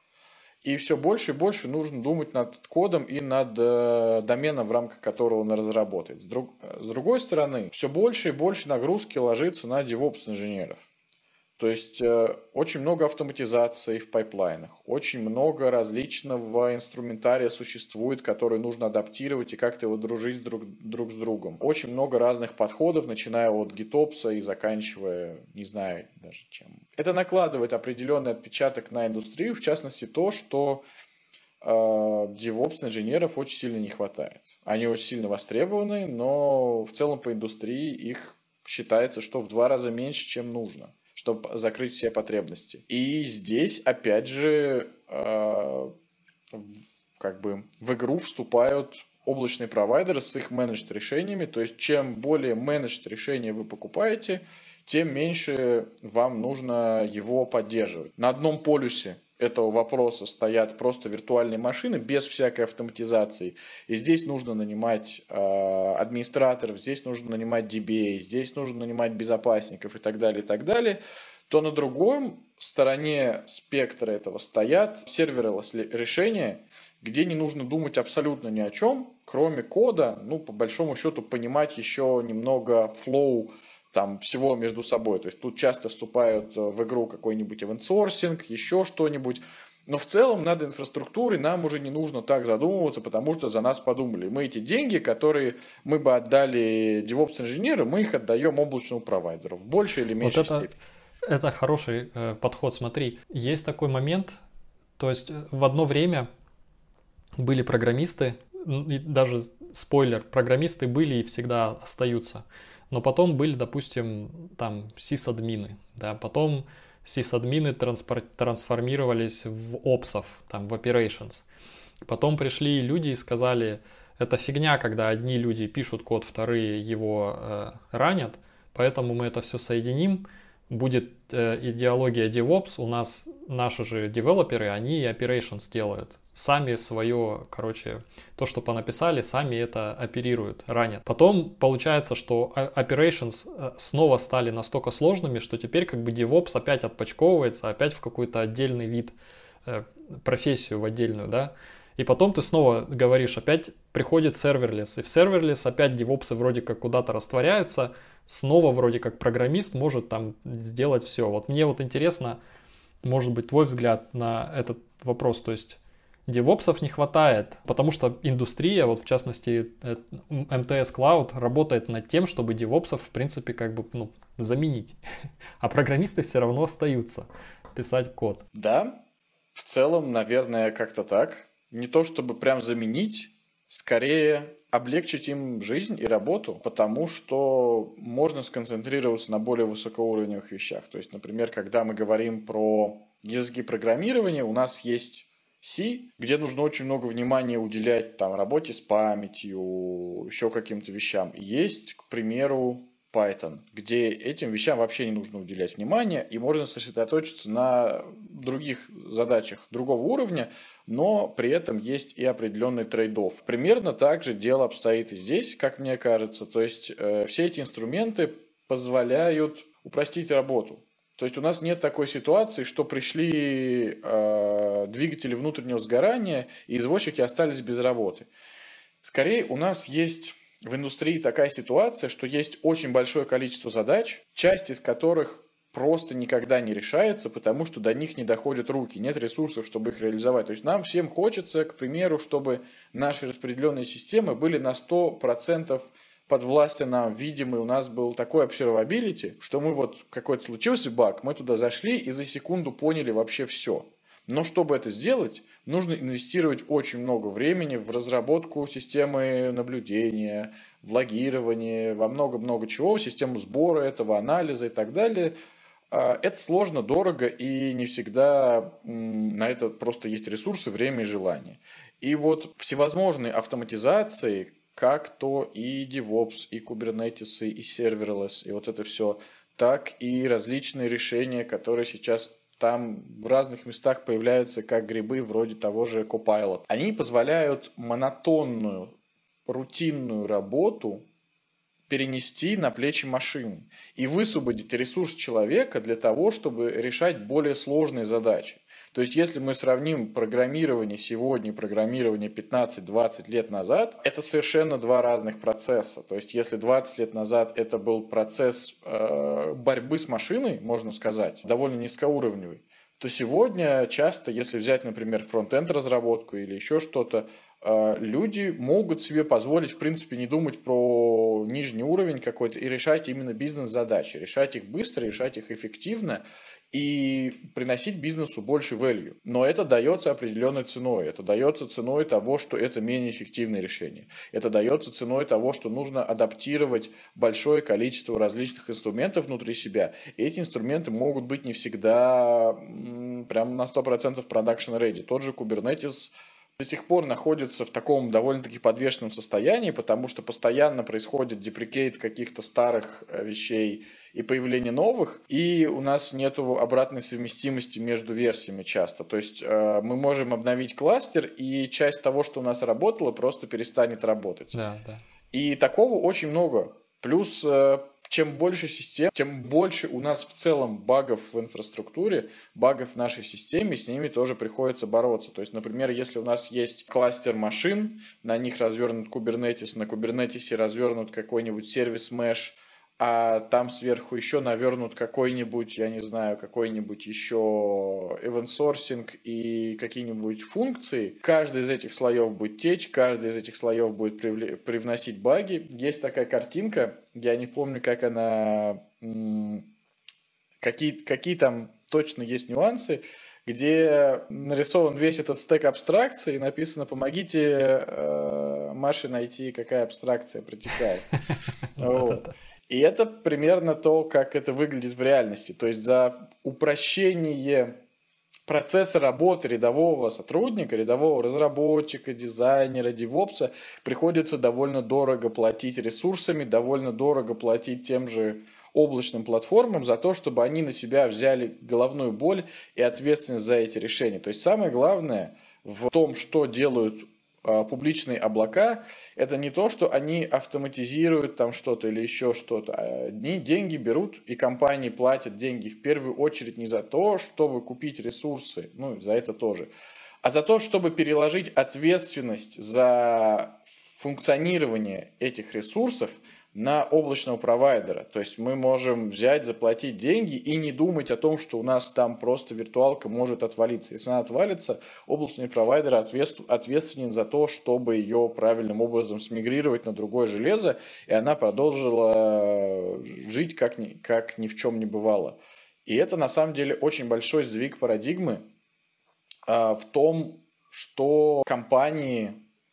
И все больше и больше нужно думать над кодом и над э, доменом, в рамках которого он разработает. С, друг, с другой стороны, все больше и больше нагрузки ложится на DevOps-инженеров. То есть э, очень много автоматизации в пайплайнах, очень много различного инструментария существует, который нужно адаптировать и как-то его дружить друг, друг с другом. Очень много разных подходов, начиная от GitOps и заканчивая, не знаю даже чем. Это накладывает определенный отпечаток на индустрию, в частности то, что э, DevOps-инженеров очень сильно не хватает. Они очень сильно востребованы, но в целом по индустрии их считается, что в два раза меньше, чем нужно, чтобы закрыть все потребности. И здесь, опять же, э, как бы в игру вступают облачные провайдеры с их менеджд решениями. То есть, чем более менеджд решение вы покупаете, тем меньше вам нужно его поддерживать. На одном полюсе этого вопроса стоят просто виртуальные машины без всякой автоматизации. И здесь нужно нанимать э, администраторов, здесь нужно нанимать ди би эй, здесь нужно нанимать безопасников и так далее, и так далее. То на другом стороне спектра этого стоят серверлесс решения, где не нужно думать абсолютно ни о чем, кроме кода, ну, по большому счету, понимать еще немного флоу там всего между собой. То есть тут часто вступают в игру какой-нибудь event-sourcing, еще что-нибудь. Но в целом над инфраструктурой нам уже не нужно так задумываться, потому что за нас подумали. Мы эти деньги, которые мы бы отдали DevOps-инженеру, мы их отдаем облачному провайдеру в большей или меньшей вот это, степени. Это хороший э, подход. Смотри, есть такой момент, то есть в одно время были программисты, и даже спойлер, программисты были и всегда остаются. Но потом были, допустим, там сисадмины, да, потом сисадмины трансформировались в опсов, там, в operations. Потом пришли люди и сказали, это фигня, когда одни люди пишут код, вторые его э, ранят, поэтому мы это все соединим, будет э, идеология DevOps, у нас наши же девелоперы, они operations делают. Сами свое, короче, то, что понаписали, сами это оперируют, ранят. Потом получается, что operations снова стали настолько сложными, что теперь как бы DevOps опять отпочковывается, опять в какой-то отдельный вид, профессию в отдельную, да. И потом ты снова говоришь, опять приходит серверлесс, и в серверлесс опять DevOps вроде как куда-то растворяются, снова вроде как программист может там сделать все. Вот мне вот интересно, может быть, твой взгляд на этот вопрос, то есть девопсов не хватает, потому что индустрия, вот в частности эм тэ эс Cloud, работает над тем, чтобы девопсов, в принципе, как бы, ну, заменить. А программисты все равно остаются писать код. Да, в целом, наверное, как-то так. Не то чтобы прям заменить, скорее облегчить им жизнь и работу, потому что можно сконцентрироваться на более высокоуровневых вещах. То есть, например, когда мы говорим про языки программирования, у нас есть C, где нужно очень много внимания уделять там работе с памятью, еще каким-то вещам. Есть, к примеру, Python, где этим вещам вообще не нужно уделять внимания, и можно сосредоточиться на других задачах другого уровня, но при этом есть и определенный трейд-офф. Примерно так же дело обстоит и здесь, как мне кажется. То есть э, все эти инструменты позволяют упростить работу. То есть у нас нет такой ситуации, что пришли э, двигатели внутреннего сгорания, и извозчики остались без работы. Скорее, у нас есть в индустрии такая ситуация, что есть очень большое количество задач, часть из которых просто никогда не решается, потому что до них не доходят руки, нет ресурсов, чтобы их реализовать. То есть нам всем хочется, к примеру, чтобы наши распределенные системы были на сто процентов подвластны нам, видимый, у нас был такой observability, что мы вот какой-то случился баг, мы туда зашли и за секунду поняли вообще все. Но чтобы это сделать, нужно инвестировать очень много времени в разработку системы наблюдения, в логирование, во много-много чего, в систему сбора этого, анализа и так далее. Это сложно, дорого, и не всегда на это просто есть ресурсы, время и желание. И вот всевозможные автоматизации, как то и DevOps, и Kubernetes, и Serverless, и вот это все, так и различные решения, которые сейчас там в разных местах появляются как грибы, вроде того же Copilot. Они позволяют монотонную, рутинную работу перенести на плечи машины и высвободить ресурс человека для того, чтобы решать более сложные задачи. То есть, если мы сравним программирование сегодня и программирование пятнадцать-двадцать лет назад, это совершенно два разных процесса. То есть, если двадцать лет назад это был процесс э, борьбы с машиной, можно сказать, довольно низкоуровневый, то сегодня часто, если взять, например, фронт-энд разработку или еще что-то, люди могут себе позволить, в принципе, не думать про нижний уровень какой-то и решать именно бизнес-задачи, решать их быстро, решать их эффективно и приносить бизнесу больше value. Но это дается определенной ценой. Это дается ценой того, что это менее эффективное решение. Это дается ценой того, что нужно адаптировать большое количество различных инструментов внутри себя. И эти инструменты могут быть не всегда м, прям на сто процентов production ready. Тот же Kubernetes до сих пор находится в таком довольно-таки подвешенном состоянии, потому что постоянно происходит деприкейт каких-то старых вещей и появление новых, и у нас нет обратной совместимости между версиями часто. То есть мы можем обновить кластер, и часть того, что у нас работало, просто перестанет работать. Да, да. И такого очень много. Плюс чем больше систем, тем больше у нас в целом багов в инфраструктуре, багов в нашей системе, с ними тоже приходится бороться. То есть, например, если у нас есть кластер машин, на них развернут Kubernetes, на Kubernetes развернут какой-нибудь сервис Mesh, а там сверху еще навернут какой-нибудь, я не знаю, какой-нибудь еще event-sourcing и какие-нибудь функции. Каждый из этих слоев будет течь, каждый из этих слоев будет привle- привносить баги. Есть такая картинка, я не помню, как она, какие, какие там точно есть нюансы, где нарисован весь этот стек абстракций и написано: помогите э, Маше найти, какая абстракция протекает. И это примерно то, как это выглядит в реальности. То есть за упрощение процесса работы рядового сотрудника, рядового разработчика, дизайнера, девопса приходится довольно дорого платить ресурсами, довольно дорого платить тем же облачным платформам за то, чтобы они на себя взяли головную боль и ответственность за эти решения. То есть самое главное в том, что делают публичные облака, это не то, что они автоматизируют там что-то или еще что-то. Они деньги берут, и компании платят деньги в первую очередь не за то, чтобы купить ресурсы, ну, за это тоже, а за то, чтобы переложить ответственность за функционирование этих ресурсов на облачного провайдера. То есть мы можем взять, заплатить деньги и не думать о том, что у нас там просто виртуалка может отвалиться. Если она отвалится, облачный провайдер ответственен за то, чтобы ее правильным образом смигрировать на другое железо, и она продолжила жить как ни, как ни в чем не бывало. И это на самом деле очень большой сдвиг парадигмы а, в том, что компании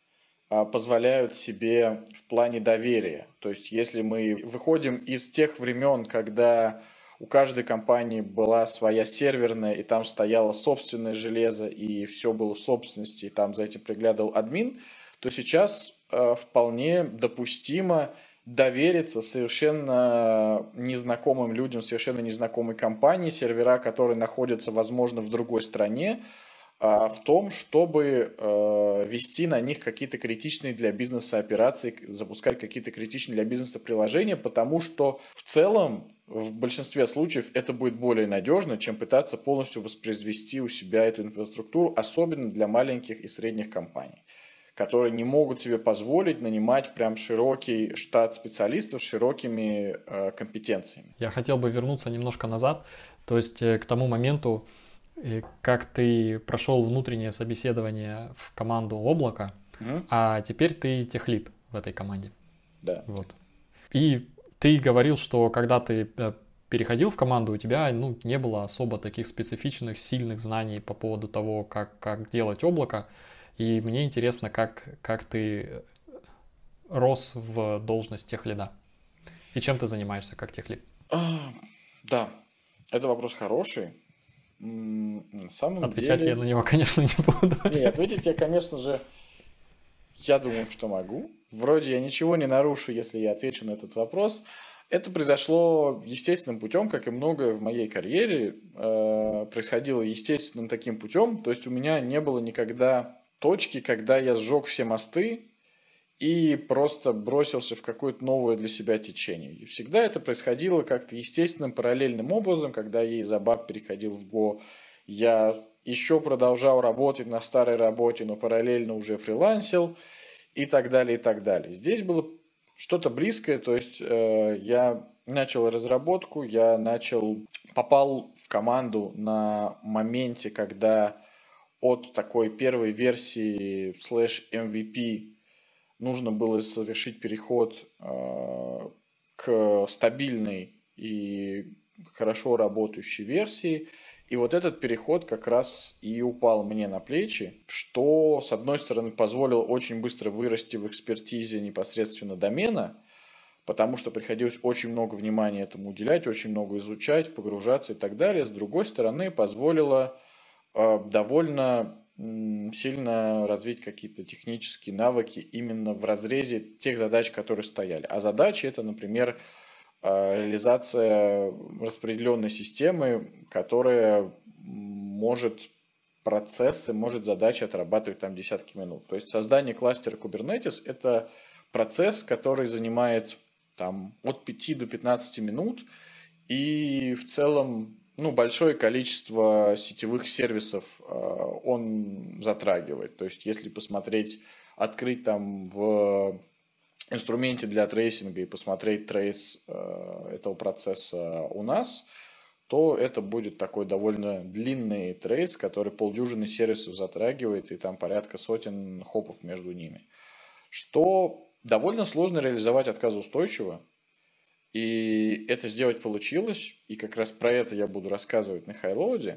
позволяют себе в плане доверия. То есть, если мы выходим из тех времен, когда у каждой компании была своя серверная, и там стояло собственное железо, и все было в собственности, и там за этим приглядывал админ, то сейчас э, вполне допустимо довериться совершенно незнакомым людям, совершенно незнакомой компании, сервера, которые находятся, возможно, в другой стране, в том, чтобы э, вести на них какие-то критичные для бизнеса операции, запускать какие-то критичные для бизнеса приложения, потому что в целом, в большинстве случаев, это будет более надежно, чем пытаться полностью воспроизвести у себя эту инфраструктуру, особенно для маленьких и средних компаний, которые не могут себе позволить нанимать прям широкий штат специалистов с широкими э, компетенциями. Я хотел бы вернуться немножко назад, то есть э, к тому моменту, как ты прошел внутреннее собеседование в команду облака, угу. а теперь ты техлид в этой команде. Да. Вот. И ты говорил, что когда ты переходил в команду, у тебя ну, не было особо таких специфичных, сильных знаний по поводу того, как, как делать облако. И мне интересно, как, как ты рос в должность техлида. И чем ты занимаешься как техлид? Да, это вопрос хороший. На самом Отвечать деле... я на него, конечно, не буду. Не, ответить я, конечно же, Я думаю, что могу. Вроде я ничего не нарушу, если я отвечу на этот вопрос. Это произошло естественным путем, как и многое в моей карьере э, происходило естественным таким путем. То есть у меня не было никогда точки, когда я сжег все мосты и просто бросился в какое-то новое для себя течение. И всегда это происходило как-то естественным, параллельным образом. Когда я из ABAP переходил в Go, я еще продолжал работать на старой работе, но параллельно уже фрилансил и так далее, и так далее. Здесь было что-то близкое, то есть э, я начал разработку, я начал, попал в команду на моменте, когда от такой первой версии слэш эм ви пи нужно было совершить переход э, к стабильной и хорошо работающей версии. И вот этот переход как раз и упал мне на плечи, что, с одной стороны, позволило очень быстро вырасти в экспертизе непосредственно домена, потому что приходилось очень много внимания этому уделять, очень много изучать, погружаться и так далее. С другой стороны, позволило э, довольно м, сильно развить какие-то технические навыки именно в разрезе тех задач, которые стояли. А задачи это, например, реализация распределенной системы, которая может процессы, может задачи отрабатывать там десятки минут. То есть создание кластера Kubernetes – это процесс, который занимает там от пяти до пятнадцати минут, и в целом ну, большое количество сетевых сервисов э, он затрагивает. То есть если посмотреть, открыть там в инструменте для трейсинга и посмотреть трейс э, этого процесса у нас, то это будет такой довольно длинный трейс, который полдюжины сервисов затрагивает, и там порядка сотен хопов между ними. Что довольно сложно реализовать отказоустойчиво, и это сделать получилось, и как раз про это я буду рассказывать на хайлоуде.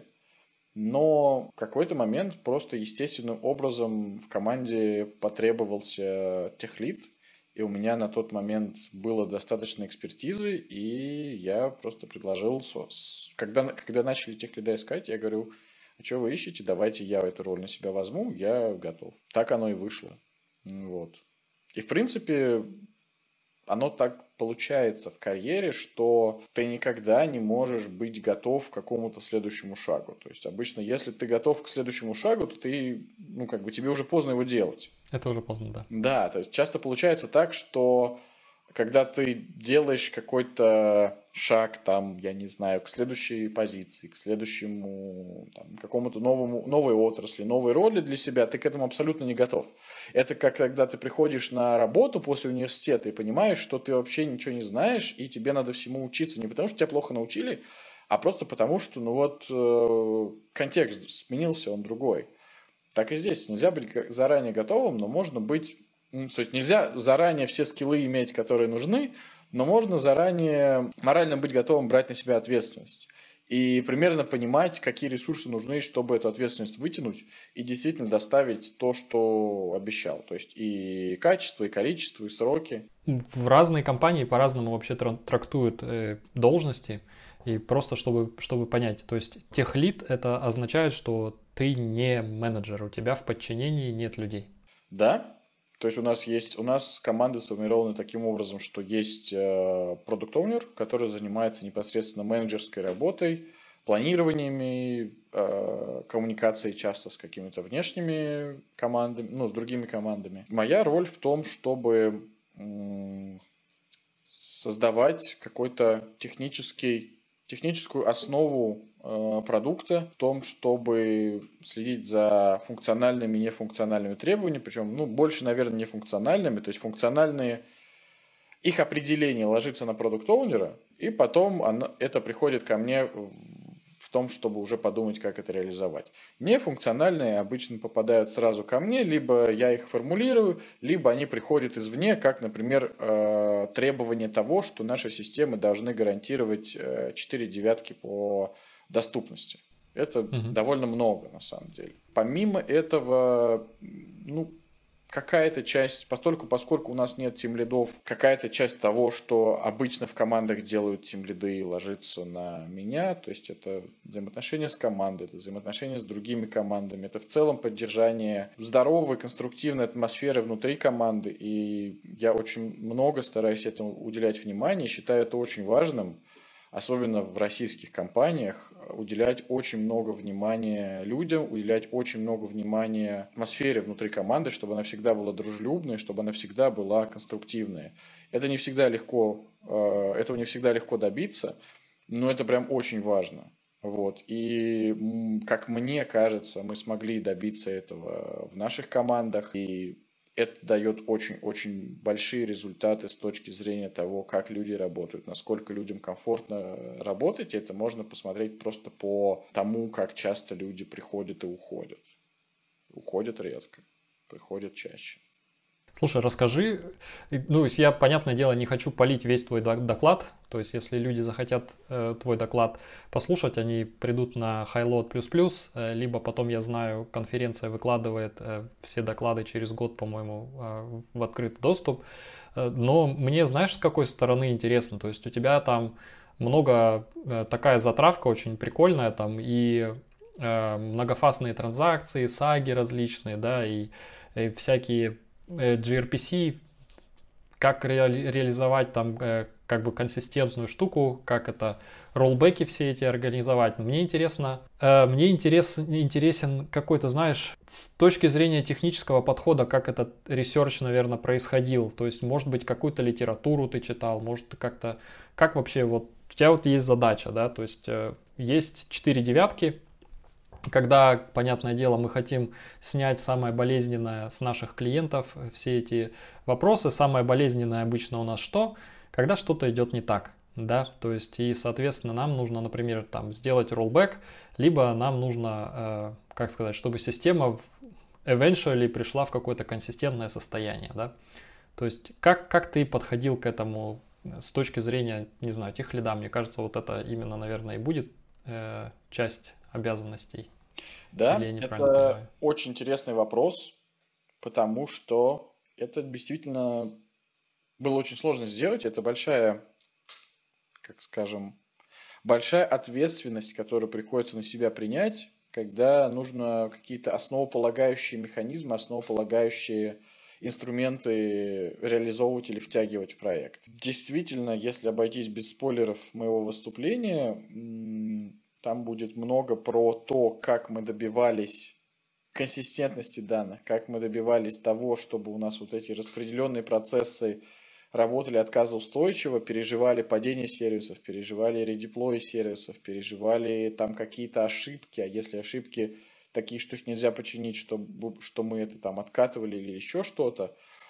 Но в какой-то момент просто естественным образом в команде потребовался техлид, и у меня на тот момент было достаточно экспертизы, и я просто предложил, когда, когда начали техлида искать, я говорю, а что вы ищете, давайте я эту роль на себя возьму, я готов. Так оно и вышло. Вот. И в принципе, оно так получается в карьере, что ты никогда не можешь быть готов к какому-то следующему шагу. То есть обычно, если ты готов к следующему шагу, то ты, ну, как бы тебе уже поздно его делать. Это уже поздно, да. Да, то есть часто получается так, что когда ты делаешь какой-то шаг, там, я не знаю, к следующей позиции, к следующему, там, какому-то новому, новой отрасли, новой роли для себя, ты к этому абсолютно не готов. Это как когда ты приходишь на работу после университета и понимаешь, что ты вообще ничего не знаешь, и тебе надо всему учиться не потому, что тебя плохо научили, а просто потому, что, ну вот, э, контекст сменился, он другой. Так и здесь. Нельзя быть заранее готовым, но можно быть... Ну, то есть нельзя заранее все скиллы иметь, которые нужны, но можно заранее морально быть готовым брать на себя ответственность. И примерно понимать, какие ресурсы нужны, чтобы эту ответственность вытянуть и действительно доставить то, что обещал. То есть и качество, и количество, и сроки. В разные компании по-разному вообще трактуют э, должности. И просто чтобы, чтобы понять, то есть техлид это означает, что ты не менеджер, у тебя в подчинении нет людей. Да, то есть у нас есть, у нас команды сформированы таким образом, что есть продукт оунер, который занимается непосредственно менеджерской работой, планированиями, э, коммуникацией часто с какими-то внешними командами, ну, с другими командами. Моя роль в том, чтобы м, создавать какой-то технический техническую основу э, продукта в том, чтобы следить за функциональными и нефункциональными требованиями, причем ну, больше, наверное, нефункциональными, то есть функциональные, их определение ложится на продукт-оунера, и потом оно, это приходит ко мне в том, чтобы уже подумать, как это реализовать. Нефункциональные обычно попадают сразу ко мне, либо я их формулирую, либо они приходят извне, как, например, э, требование того, что наши системы должны гарантировать э, четыре девятки по доступности. Это угу. довольно много, на самом деле. Помимо этого, ну, какая-то часть, постольку, поскольку у нас нет тимлидов, какая-то часть того, что обычно в командах делают тимлиды, ложится на меня. То есть это взаимоотношения с командой, это взаимоотношения с другими командами, это в целом поддержание здоровой, конструктивной атмосферы внутри команды. И я очень много стараюсь этому уделять внимание, считаю это очень важным. Особенно в российских компаниях, уделять очень много внимания людям, уделять очень много внимания атмосфере внутри команды, чтобы она всегда была дружелюбной, чтобы она всегда была конструктивной. Это не всегда легко, э, этого не всегда легко добиться, но это прям очень важно. Вот. И, м, как мне кажется, мы смогли добиться этого в наших командах, и это дает очень-очень большие результаты с точки зрения того, как люди работают, насколько людям комфортно работать. Это можно посмотреть просто по тому, как часто люди приходят и уходят. Уходят редко, приходят чаще. Слушай, расскажи, и, ну, то есть я, понятное дело, не хочу палить весь твой док- доклад, то есть если люди захотят э, твой доклад послушать, они придут на HighLoad++, э, либо потом, я знаю, конференция выкладывает э, все доклады через год, по-моему, э, в открытый доступ, Э, но мне, знаешь, с какой стороны интересно, то есть у тебя там много, э, такая затравка очень прикольная, там и э, многофазные транзакции, саги различные, да, и, и всякие э, джи ар пи си, как реали- реализовать там э, как бы консистентную штуку, как это роллбеки все эти организовать. Но мне интересно, э, мне интерес, интересен какой-то, знаешь, с точки зрения технического подхода, как этот ресерч, наверное, происходил. То есть, может быть, какую-то литературу ты читал, может, ты как-то, как вообще вот, у тебя вот есть задача, да, то есть э, есть четыре девятки, когда, понятное дело, мы хотим снять самое болезненное с наших клиентов, все эти вопросы. Самое болезненное обычно у нас что? Когда что-то идет не так. Да, то есть и, соответственно, нам нужно, например, там сделать rollback, либо нам нужно, э, как сказать, чтобы система eventually пришла в какое-то консистентное состояние, да. То есть как, как ты подходил к этому с точки зрения, не знаю, техлида? Мне кажется, вот это именно, наверное, и будет э, часть обязанностей. Или Да, я неправильно это понимаю? очень интересный вопрос, потому что это действительно было очень сложно сделать. Это большая, как скажем, большая ответственность, которую приходится на себя принять, когда нужно какие-то основополагающие механизмы, основополагающие инструменты реализовывать или втягивать в проект. Действительно, если обойтись без спойлеров моего выступления, м, там будет много про то, как мы добивались консистентности данных, как мы добивались того, чтобы у нас вот эти распределенные процессы работали отказоустойчиво, переживали падение сервисов, переживали редеплой сервисов, переживали там какие-то ошибки, а если ошибки такие, что их нельзя починить, что, что мы это там откатывали или еще что-то.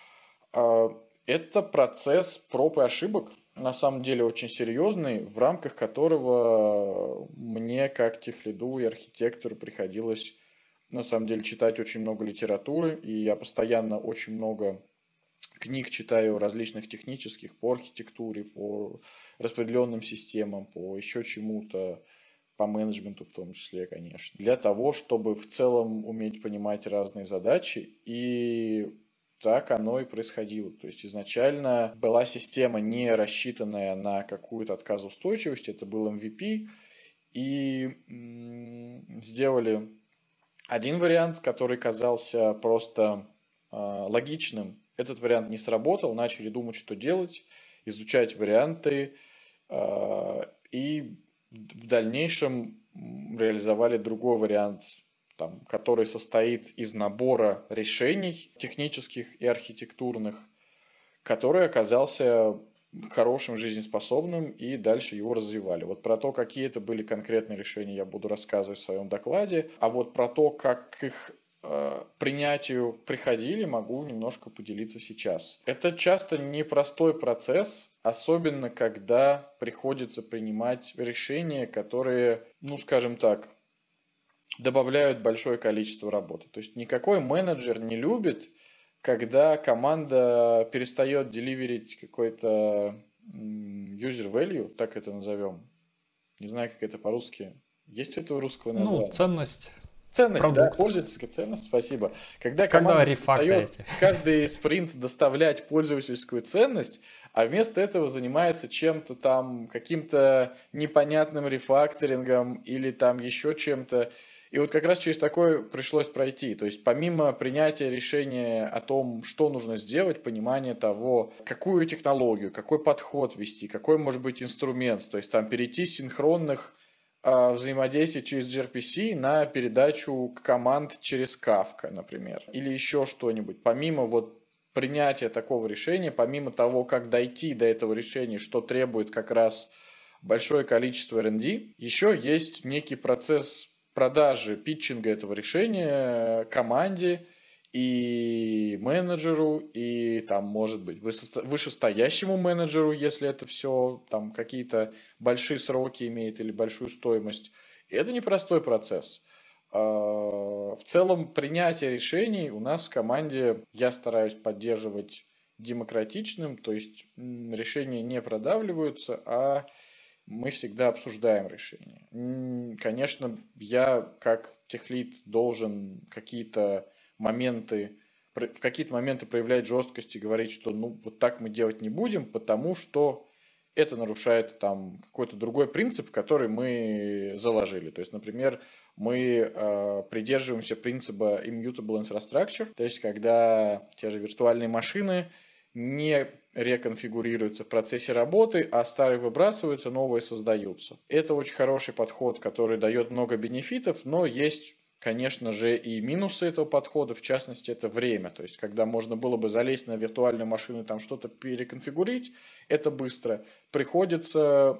А, Это процесс проб и ошибок, на самом деле очень серьезный, в рамках которого мне, как техлиду и архитектору, приходилось на самом деле читать очень много литературы, и я постоянно очень много книг читаю различных технических по архитектуре, по распределенным системам, по еще чему-то, по менеджменту в том числе, конечно, для того, чтобы в целом уметь понимать разные задачи. И так оно и происходило. То есть изначально была система, не рассчитанная на какую-то отказоустойчивость, это был эм ви пи, и м, сделали один вариант, который казался просто э, логичным. Этот вариант не сработал, начали думать, что делать, изучать варианты, э, и в дальнейшем реализовали другой вариант, там, который состоит из набора решений технических и архитектурных, который оказался хорошим, жизнеспособным, и дальше его развивали. Вот про то, какие это были конкретные решения, я буду рассказывать в своем докладе, а вот про то, как к их э, принятию приходили, могу немножко поделиться сейчас. Это часто непростой процесс, особенно когда приходится принимать решения, которые, ну скажем так, добавляют большое количество работы. То есть никакой менеджер не любит, когда команда перестает деливерить какой-то user value, так это назовем. Не знаю, как это по-русски. Есть у этого русского Ну, названия? ценность. Ценность, да, Продукт. пользовательская ценность, спасибо. Когда Когда команда перестает рефакторите. каждый спринт доставлять пользовательскую ценность, а вместо этого занимается чем-то там, каким-то непонятным рефакторингом или там еще чем-то. И вот как раз через такое пришлось пройти. То есть помимо принятия решения о том, что нужно сделать, понимание того, какую технологию, какой подход ввести, какой может быть инструмент, то есть там перейти с синхронных а, взаимодействий через джи ар пи си на передачу команд через Kafka, например, или еще что-нибудь. Помимо вот принятия такого решения, помимо того, как дойти до этого решения, что требует как раз большое количество эр энд ди, еще есть некий процесс продажи, питчинга этого решения команде и менеджеру, и там, может быть, вышестоящему менеджеру, если это все там какие-то большие сроки имеет или большую стоимость. И это непростой процесс. В целом, принятие решений у нас в команде я стараюсь поддерживать демократичным, то есть решения не продавливаются, а мы всегда обсуждаем решения. Конечно, я как техлид должен какие-то моменты, в какие-то моменты проявлять жесткость и говорить, что ну вот так мы делать не будем, потому что это нарушает там какой-то другой принцип, который мы заложили. То есть, например, мы э, придерживаемся принципа immutable infrastructure, то есть когда те же виртуальные машины не реконфигурируются в процессе работы, а старые выбрасываются, новые создаются. Это очень хороший подход, который дает много бенефитов, но есть, конечно же, и минусы этого подхода, в частности, это время. То есть, когда можно было бы залезть на виртуальную машину и там что-то переконфигурить, это быстро. Приходится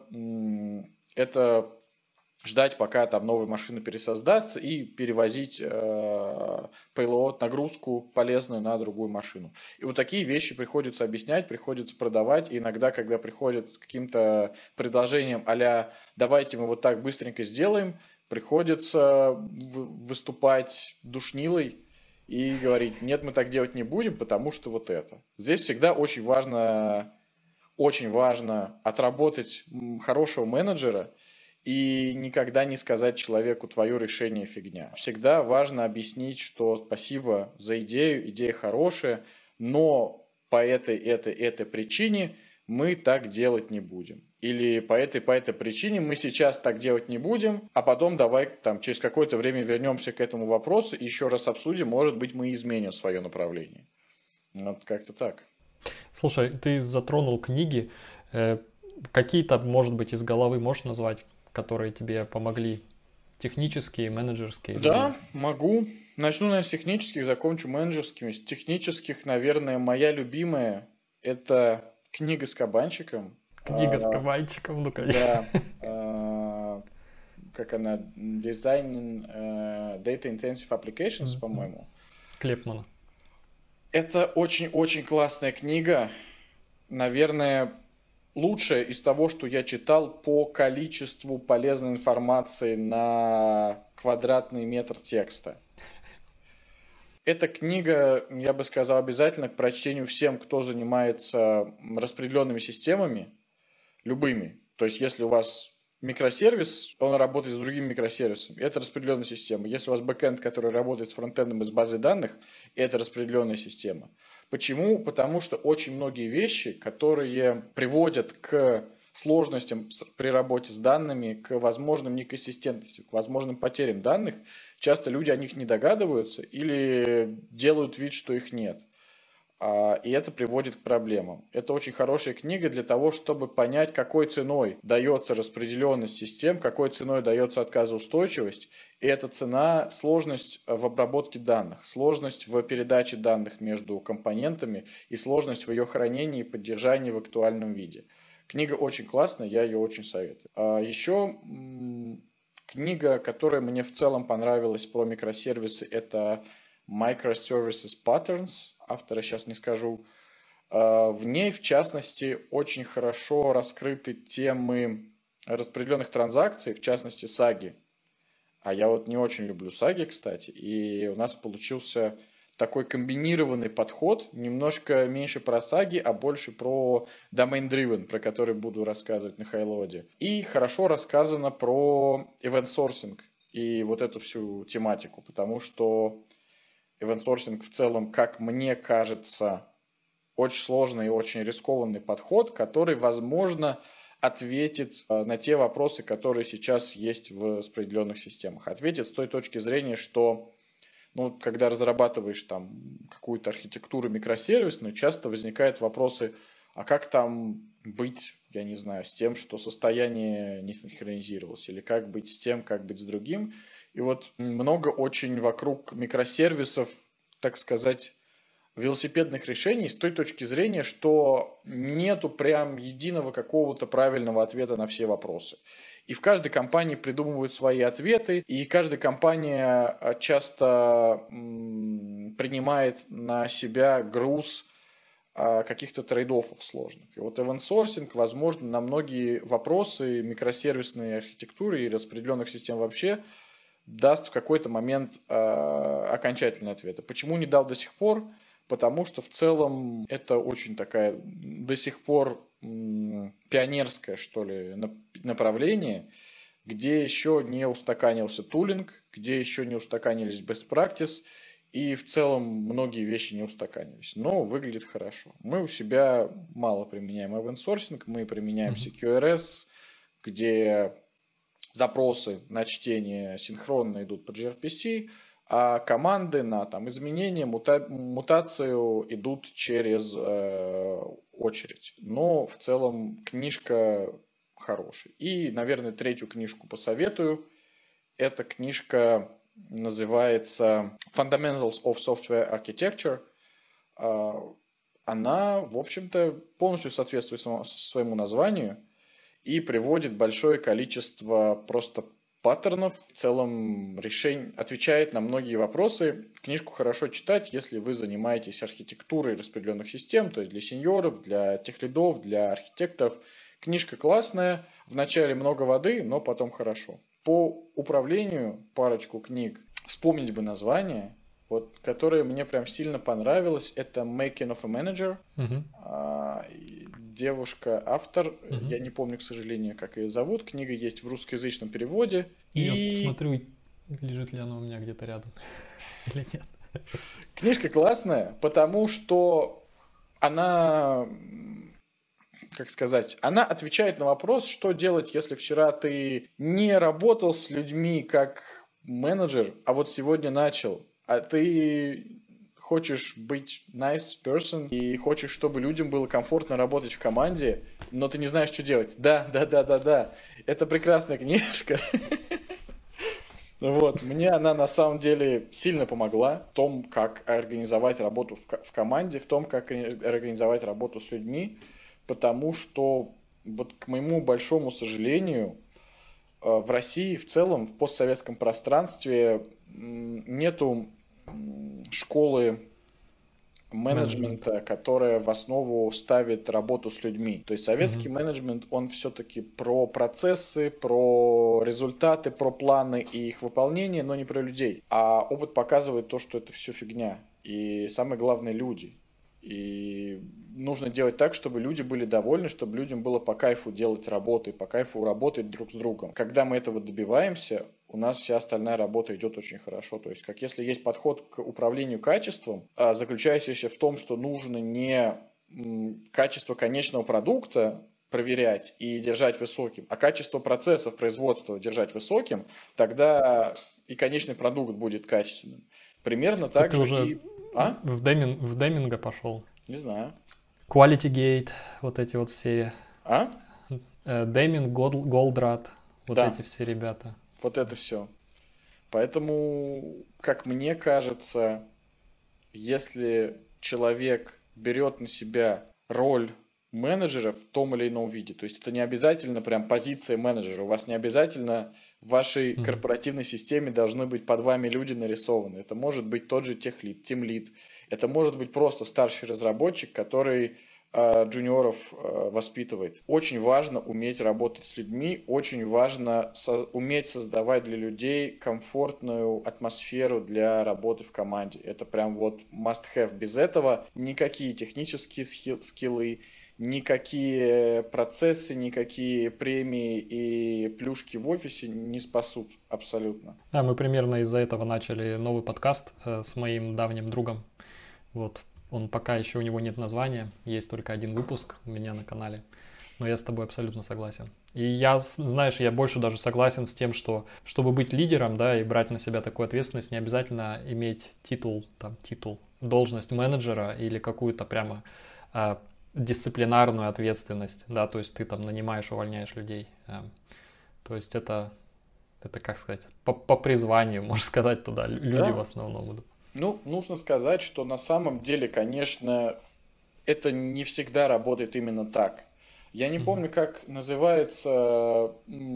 это ждать, пока там новая машина пересоздастся и перевозить э, payload, нагрузку полезную на другую машину. И вот такие вещи приходится объяснять, приходится продавать. И иногда, когда приходят с каким-то предложением а-ля «давайте мы вот так быстренько сделаем», приходится выступать душнилой и говорить «нет, мы так делать не будем, потому что вот это». Здесь всегда очень важно, очень важно отработать хорошего менеджера, и никогда не сказать человеку «твое решение фигня». Всегда важно объяснить, что спасибо за идею, идея хорошая, но по этой, этой, этой причине мы так делать не будем. Или по этой, по этой причине мы сейчас так делать не будем, а потом давай там через какое-то время вернемся к этому вопросу и еще раз обсудим, может быть, мы изменим свое направление. Вот как-то так. Слушай, ты затронул книги. Какие-то, может быть, из головы можешь назвать, которые тебе помогли? Технические, менеджерские? Да, или... могу. Начну, наверное, с технических, закончу менеджерскими. С технических, наверное, моя любимая – это книга с кабанчиком. Книга а, с кабанчиком, ну конечно. Да. А, как она? Design uh, Data Intensive Applications, mm-hmm. по-моему. Клепмана. Это очень-очень классная книга. Наверное, лучшее из того, что я читал по количеству полезной информации на квадратный метр текста. Эта книга, я бы сказал, обязательно к прочтению всем, кто занимается распределенными системами, любыми. То есть, если у вас микросервис, он работает с другими микросервисами, это распределенная система. Если у вас бэкэнд, который работает с фронтендом из базы данных, это распределенная система. Почему? Потому что очень многие вещи, которые приводят к сложностям при работе с данными, к возможным неконсистентностям, к возможным потерям данных, часто люди о них не догадываются или делают вид, что их нет. И это приводит к проблемам. Это очень хорошая книга для того, чтобы понять, какой ценой дается распределенность систем, какой ценой дается отказоустойчивость. И эта цена – сложность в обработке данных, сложность в передаче данных между компонентами и сложность в ее хранении и поддержании в актуальном виде. Книга очень классная, я ее очень советую. Еще книга, которая мне в целом понравилась про микросервисы, это Microservices Patterns. Автора сейчас не скажу. В ней, в частности, очень хорошо раскрыты темы распределенных транзакций, в частности, саги. А я вот не очень люблю саги, кстати. И у нас получился такой комбинированный подход, немножко меньше про саги, а больше про domain-driven, про который буду рассказывать на Хайлоде. И хорошо рассказано про event sourcing. и вот эту всю тематику, потому что ивент-сорсинг в целом, как мне кажется, очень сложный и очень рискованный подход, который, возможно, ответит на те вопросы, которые сейчас есть в распределенных системах. Ответит с той точки зрения, что ну, когда разрабатываешь там какую-то архитектуру микросервисную, часто возникают вопросы, а как там быть, я не знаю, с тем, что состояние не синхронизировалось, или как быть с тем, как быть с другим. И вот много очень вокруг микросервисов, так сказать, велосипедных решений с той точки зрения, что нету прям единого какого-то правильного ответа на все вопросы. И в каждой компании придумывают свои ответы, и каждая компания часто принимает на себя груз каких-то трейд-оффов сложных. И вот event-сорсинг, возможно, на многие вопросы микросервисной архитектуры и распределенных систем вообще даст в какой-то момент окончательный ответ. Почему не дал до сих пор? Потому что в целом это очень такая до сих пор пионерское, что ли, направление, где еще не устаканился тулинг, где еще не устаканились best practice, и в целом многие вещи не устаканились. Но выглядит хорошо. Мы у себя мало применяем event-сорсинг, мы применяем си кью ар эс, где запросы на чтение синхронно идут по джи ар пи си, а команды на там, изменения, мута- мутацию идут через э, очередь. Но в целом книжка хорошая. И, наверное, третью книжку посоветую. Эта книжка называется Fundamentals of Software Architecture. Она, в общем-то, полностью соответствует своему названию и приводит большое количество просто паттернов, в целом решений, отвечает на многие вопросы. Книжку хорошо читать, если вы занимаетесь архитектурой распределенных систем, то есть для сеньоров, для техлидов, для архитекторов. Книжка классная, вначале много воды, но потом хорошо. По управлению парочку книг, вспомнить бы название, вот, которое мне прям сильно понравилось, это Making of a Manager. Угу. А, девушка-автор, угу. я не помню, к сожалению, как ее зовут. Книга есть в русскоязычном переводе. Я и... смотрю, лежит ли она у меня где-то рядом или нет. Книжка классная, потому что она, как сказать, она отвечает на вопрос, что делать, если вчера ты не работал с людьми как менеджер, а вот сегодня начал, а ты хочешь быть nice person и хочешь, чтобы людям было комфортно работать в команде, но ты не знаешь, что делать. Да, да, да, да, да. Это прекрасная книжка. Вот, мне она на самом деле сильно помогла в том, как организовать работу в, в команде, в том, как организовать работу с людьми, потому что, вот к моему большому сожалению, в России в целом, в постсоветском пространстве нету школы менеджмента, менеджмент. которая в основу ставит работу с людьми. То есть советский mm-hmm. менеджмент, он все-таки про процессы, про результаты, про планы и их выполнение, но не про людей. А опыт показывает то, что это все фигня. И самое главное — люди. И нужно делать так, чтобы люди были довольны, чтобы людям было по кайфу делать работу и по кайфу работать друг с другом. Когда мы этого добиваемся, у нас вся остальная работа идет очень хорошо. То есть, как если есть подход к управлению качеством, заключающийся в том, что нужно не качество конечного продукта проверять и держать высоким, а качество процессов производства держать высоким, тогда и конечный продукт будет качественным. Примерно так же уже... и... А? В, демин... в деминга пошел. Не знаю. Quality Gate, вот эти вот все. А? Деминг, Голдрат, вот да. эти все ребята. Вот это все. Поэтому, как мне кажется, если человек берет на себя роль менеджера в том или ином виде, то есть это не обязательно прям позиция менеджера, у вас не обязательно в вашей mm-hmm. корпоративной системе должны быть под вами люди нарисованы. Это может быть тот же техлид, тимлид, это может быть просто старший разработчик, который э, джуниоров э, воспитывает. Очень важно уметь работать с людьми, очень важно со- уметь создавать для людей комфортную атмосферу для работы в команде. Это прям вот must have. Без этого никакие технические скилл- скиллы, никакие процессы, никакие премии и плюшки в офисе не спасут абсолютно. Да, мы примерно из-за этого начали новый подкаст э, с моим давним другом. Вот, он пока еще у него нет названия, есть только один выпуск у меня на канале. Но я с тобой абсолютно согласен. И я, знаешь, я больше даже согласен с тем, что чтобы быть лидером, да, и брать на себя такую ответственность, не обязательно иметь титул, там, титул, должность менеджера или какую-то прямо а, дисциплинарную ответственность, да, то есть ты там нанимаешь, увольняешь людей. А, то есть это, это, как сказать, по, по призванию, можно сказать, туда люди Да. в основном идут. Ну, нужно сказать, что на самом деле, конечно, это не всегда работает именно так. Я не Мгм. помню, как называется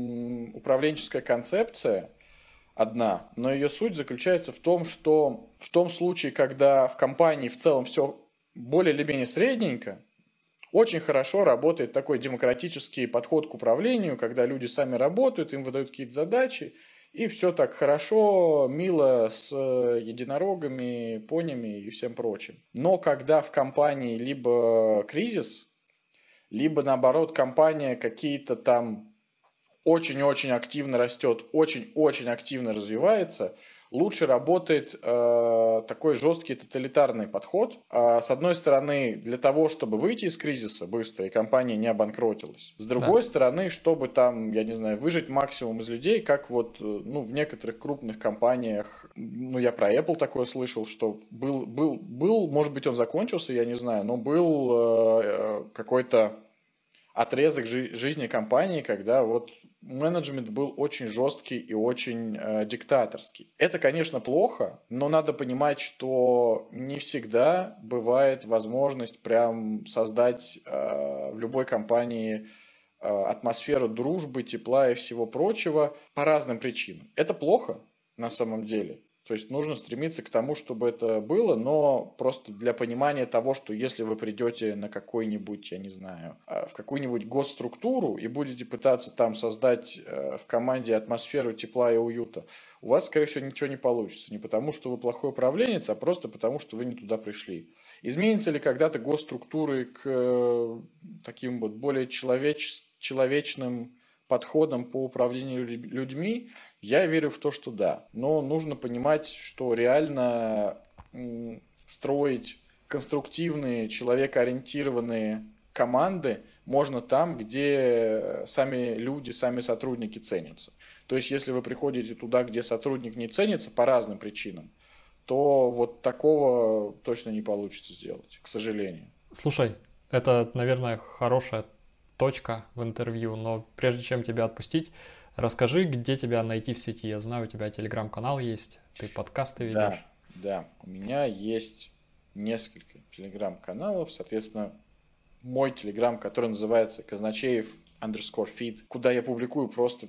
м, управленческая концепция одна, но ее суть заключается в том, что в том случае, когда в компании в целом все более или менее средненько, очень хорошо работает такой демократический подход к управлению, когда люди сами работают, им выдают какие-то задачи, и все так хорошо, мило с единорогами, понями и всем прочим. Но когда в компании либо кризис, либо наоборот компания какие-то там очень-очень активно растет, очень-очень активно развивается, лучше работает э, такой жесткий тоталитарный подход. А, с одной стороны, для того, чтобы выйти из кризиса быстро, и компания не обанкротилась. С другой Да. стороны, чтобы там, я не знаю, выжить максимум из людей, как вот ну, в некоторых крупных компаниях, ну, я про Apple такое слышал, что был, был, был может быть, он закончился, я не знаю, но был э, какой-то отрезок жи- жизни компании, когда вот менеджмент был очень жесткий и очень э, диктаторский. Это, конечно, плохо, но надо понимать, что не всегда бывает возможность прям создать э, в любой компании э, атмосферу дружбы, тепла и всего прочего по разным причинам. Это плохо на самом деле. То есть нужно стремиться к тому, чтобы это было, но просто для понимания того, что если вы придете на какой-нибудь, я не знаю, э, в какую-нибудь госструктуру и будете пытаться там создать э, в команде атмосферу тепла и уюта, у вас, скорее всего, ничего не получится. Не потому, что вы плохой управленец, а просто потому, что вы не туда пришли. Изменятся ли когда-то госструктуры к э, таким вот более человеч- человечным подходом по управлению люд- людьми? Я верю в то, что да. Но нужно понимать, что реально м, строить конструктивные, человекоориентированные команды можно там, где сами люди, сами сотрудники ценятся. То есть, если вы приходите туда, где сотрудник не ценится по разным причинам, то вот такого точно не получится сделать, к сожалению. Слушай, это, наверное, хорошая точка в интервью, но прежде чем тебя отпустить, расскажи, где тебя найти в сети. Я знаю, у тебя телеграм-канал есть, ты подкасты Да, ведешь. да, у меня есть несколько телеграм-каналов, соответственно, мой телеграм, который называется Казначеев underscore feed, куда я публикую просто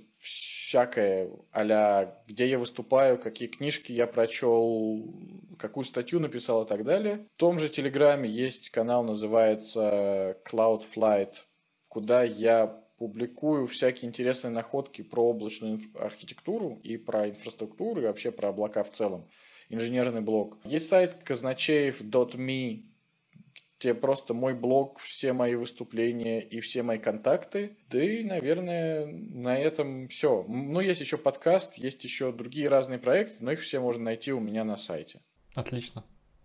всякое а-ля, где я выступаю, какие книжки я прочел, какую статью написал и так далее. В том же телеграме есть канал, называется Cloudflight, куда я публикую всякие интересные находки про облачную инф- архитектуру и про инфраструктуру, и вообще про облака в целом. Инженерный блог. Есть сайт казначеев точка ми, где просто мой блог, все мои выступления и все мои контакты. Да и, наверное, на этом все. Ну, есть еще подкаст, есть еще другие разные проекты, но их все можно найти у меня на сайте. Отлично.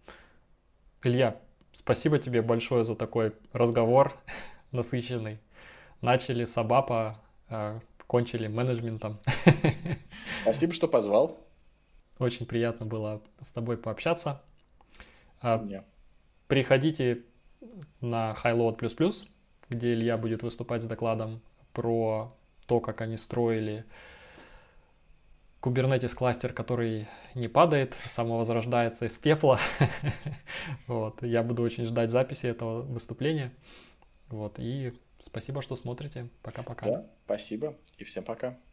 Илья, спасибо тебе большое за такой разговор насыщенный. Начали с Абапа, э, кончили менеджментом. Спасибо, что позвал. Очень приятно было с тобой пообщаться. И А, мне. Приходите на HighLoad++, где Илья будет выступать с докладом про то, как они строили Kubernetes кластер, который не падает, самовозрождается из пепла. Вот. Я буду очень ждать записи этого выступления. Вот. И спасибо, что смотрите. Пока-пока. Да, спасибо и всем пока.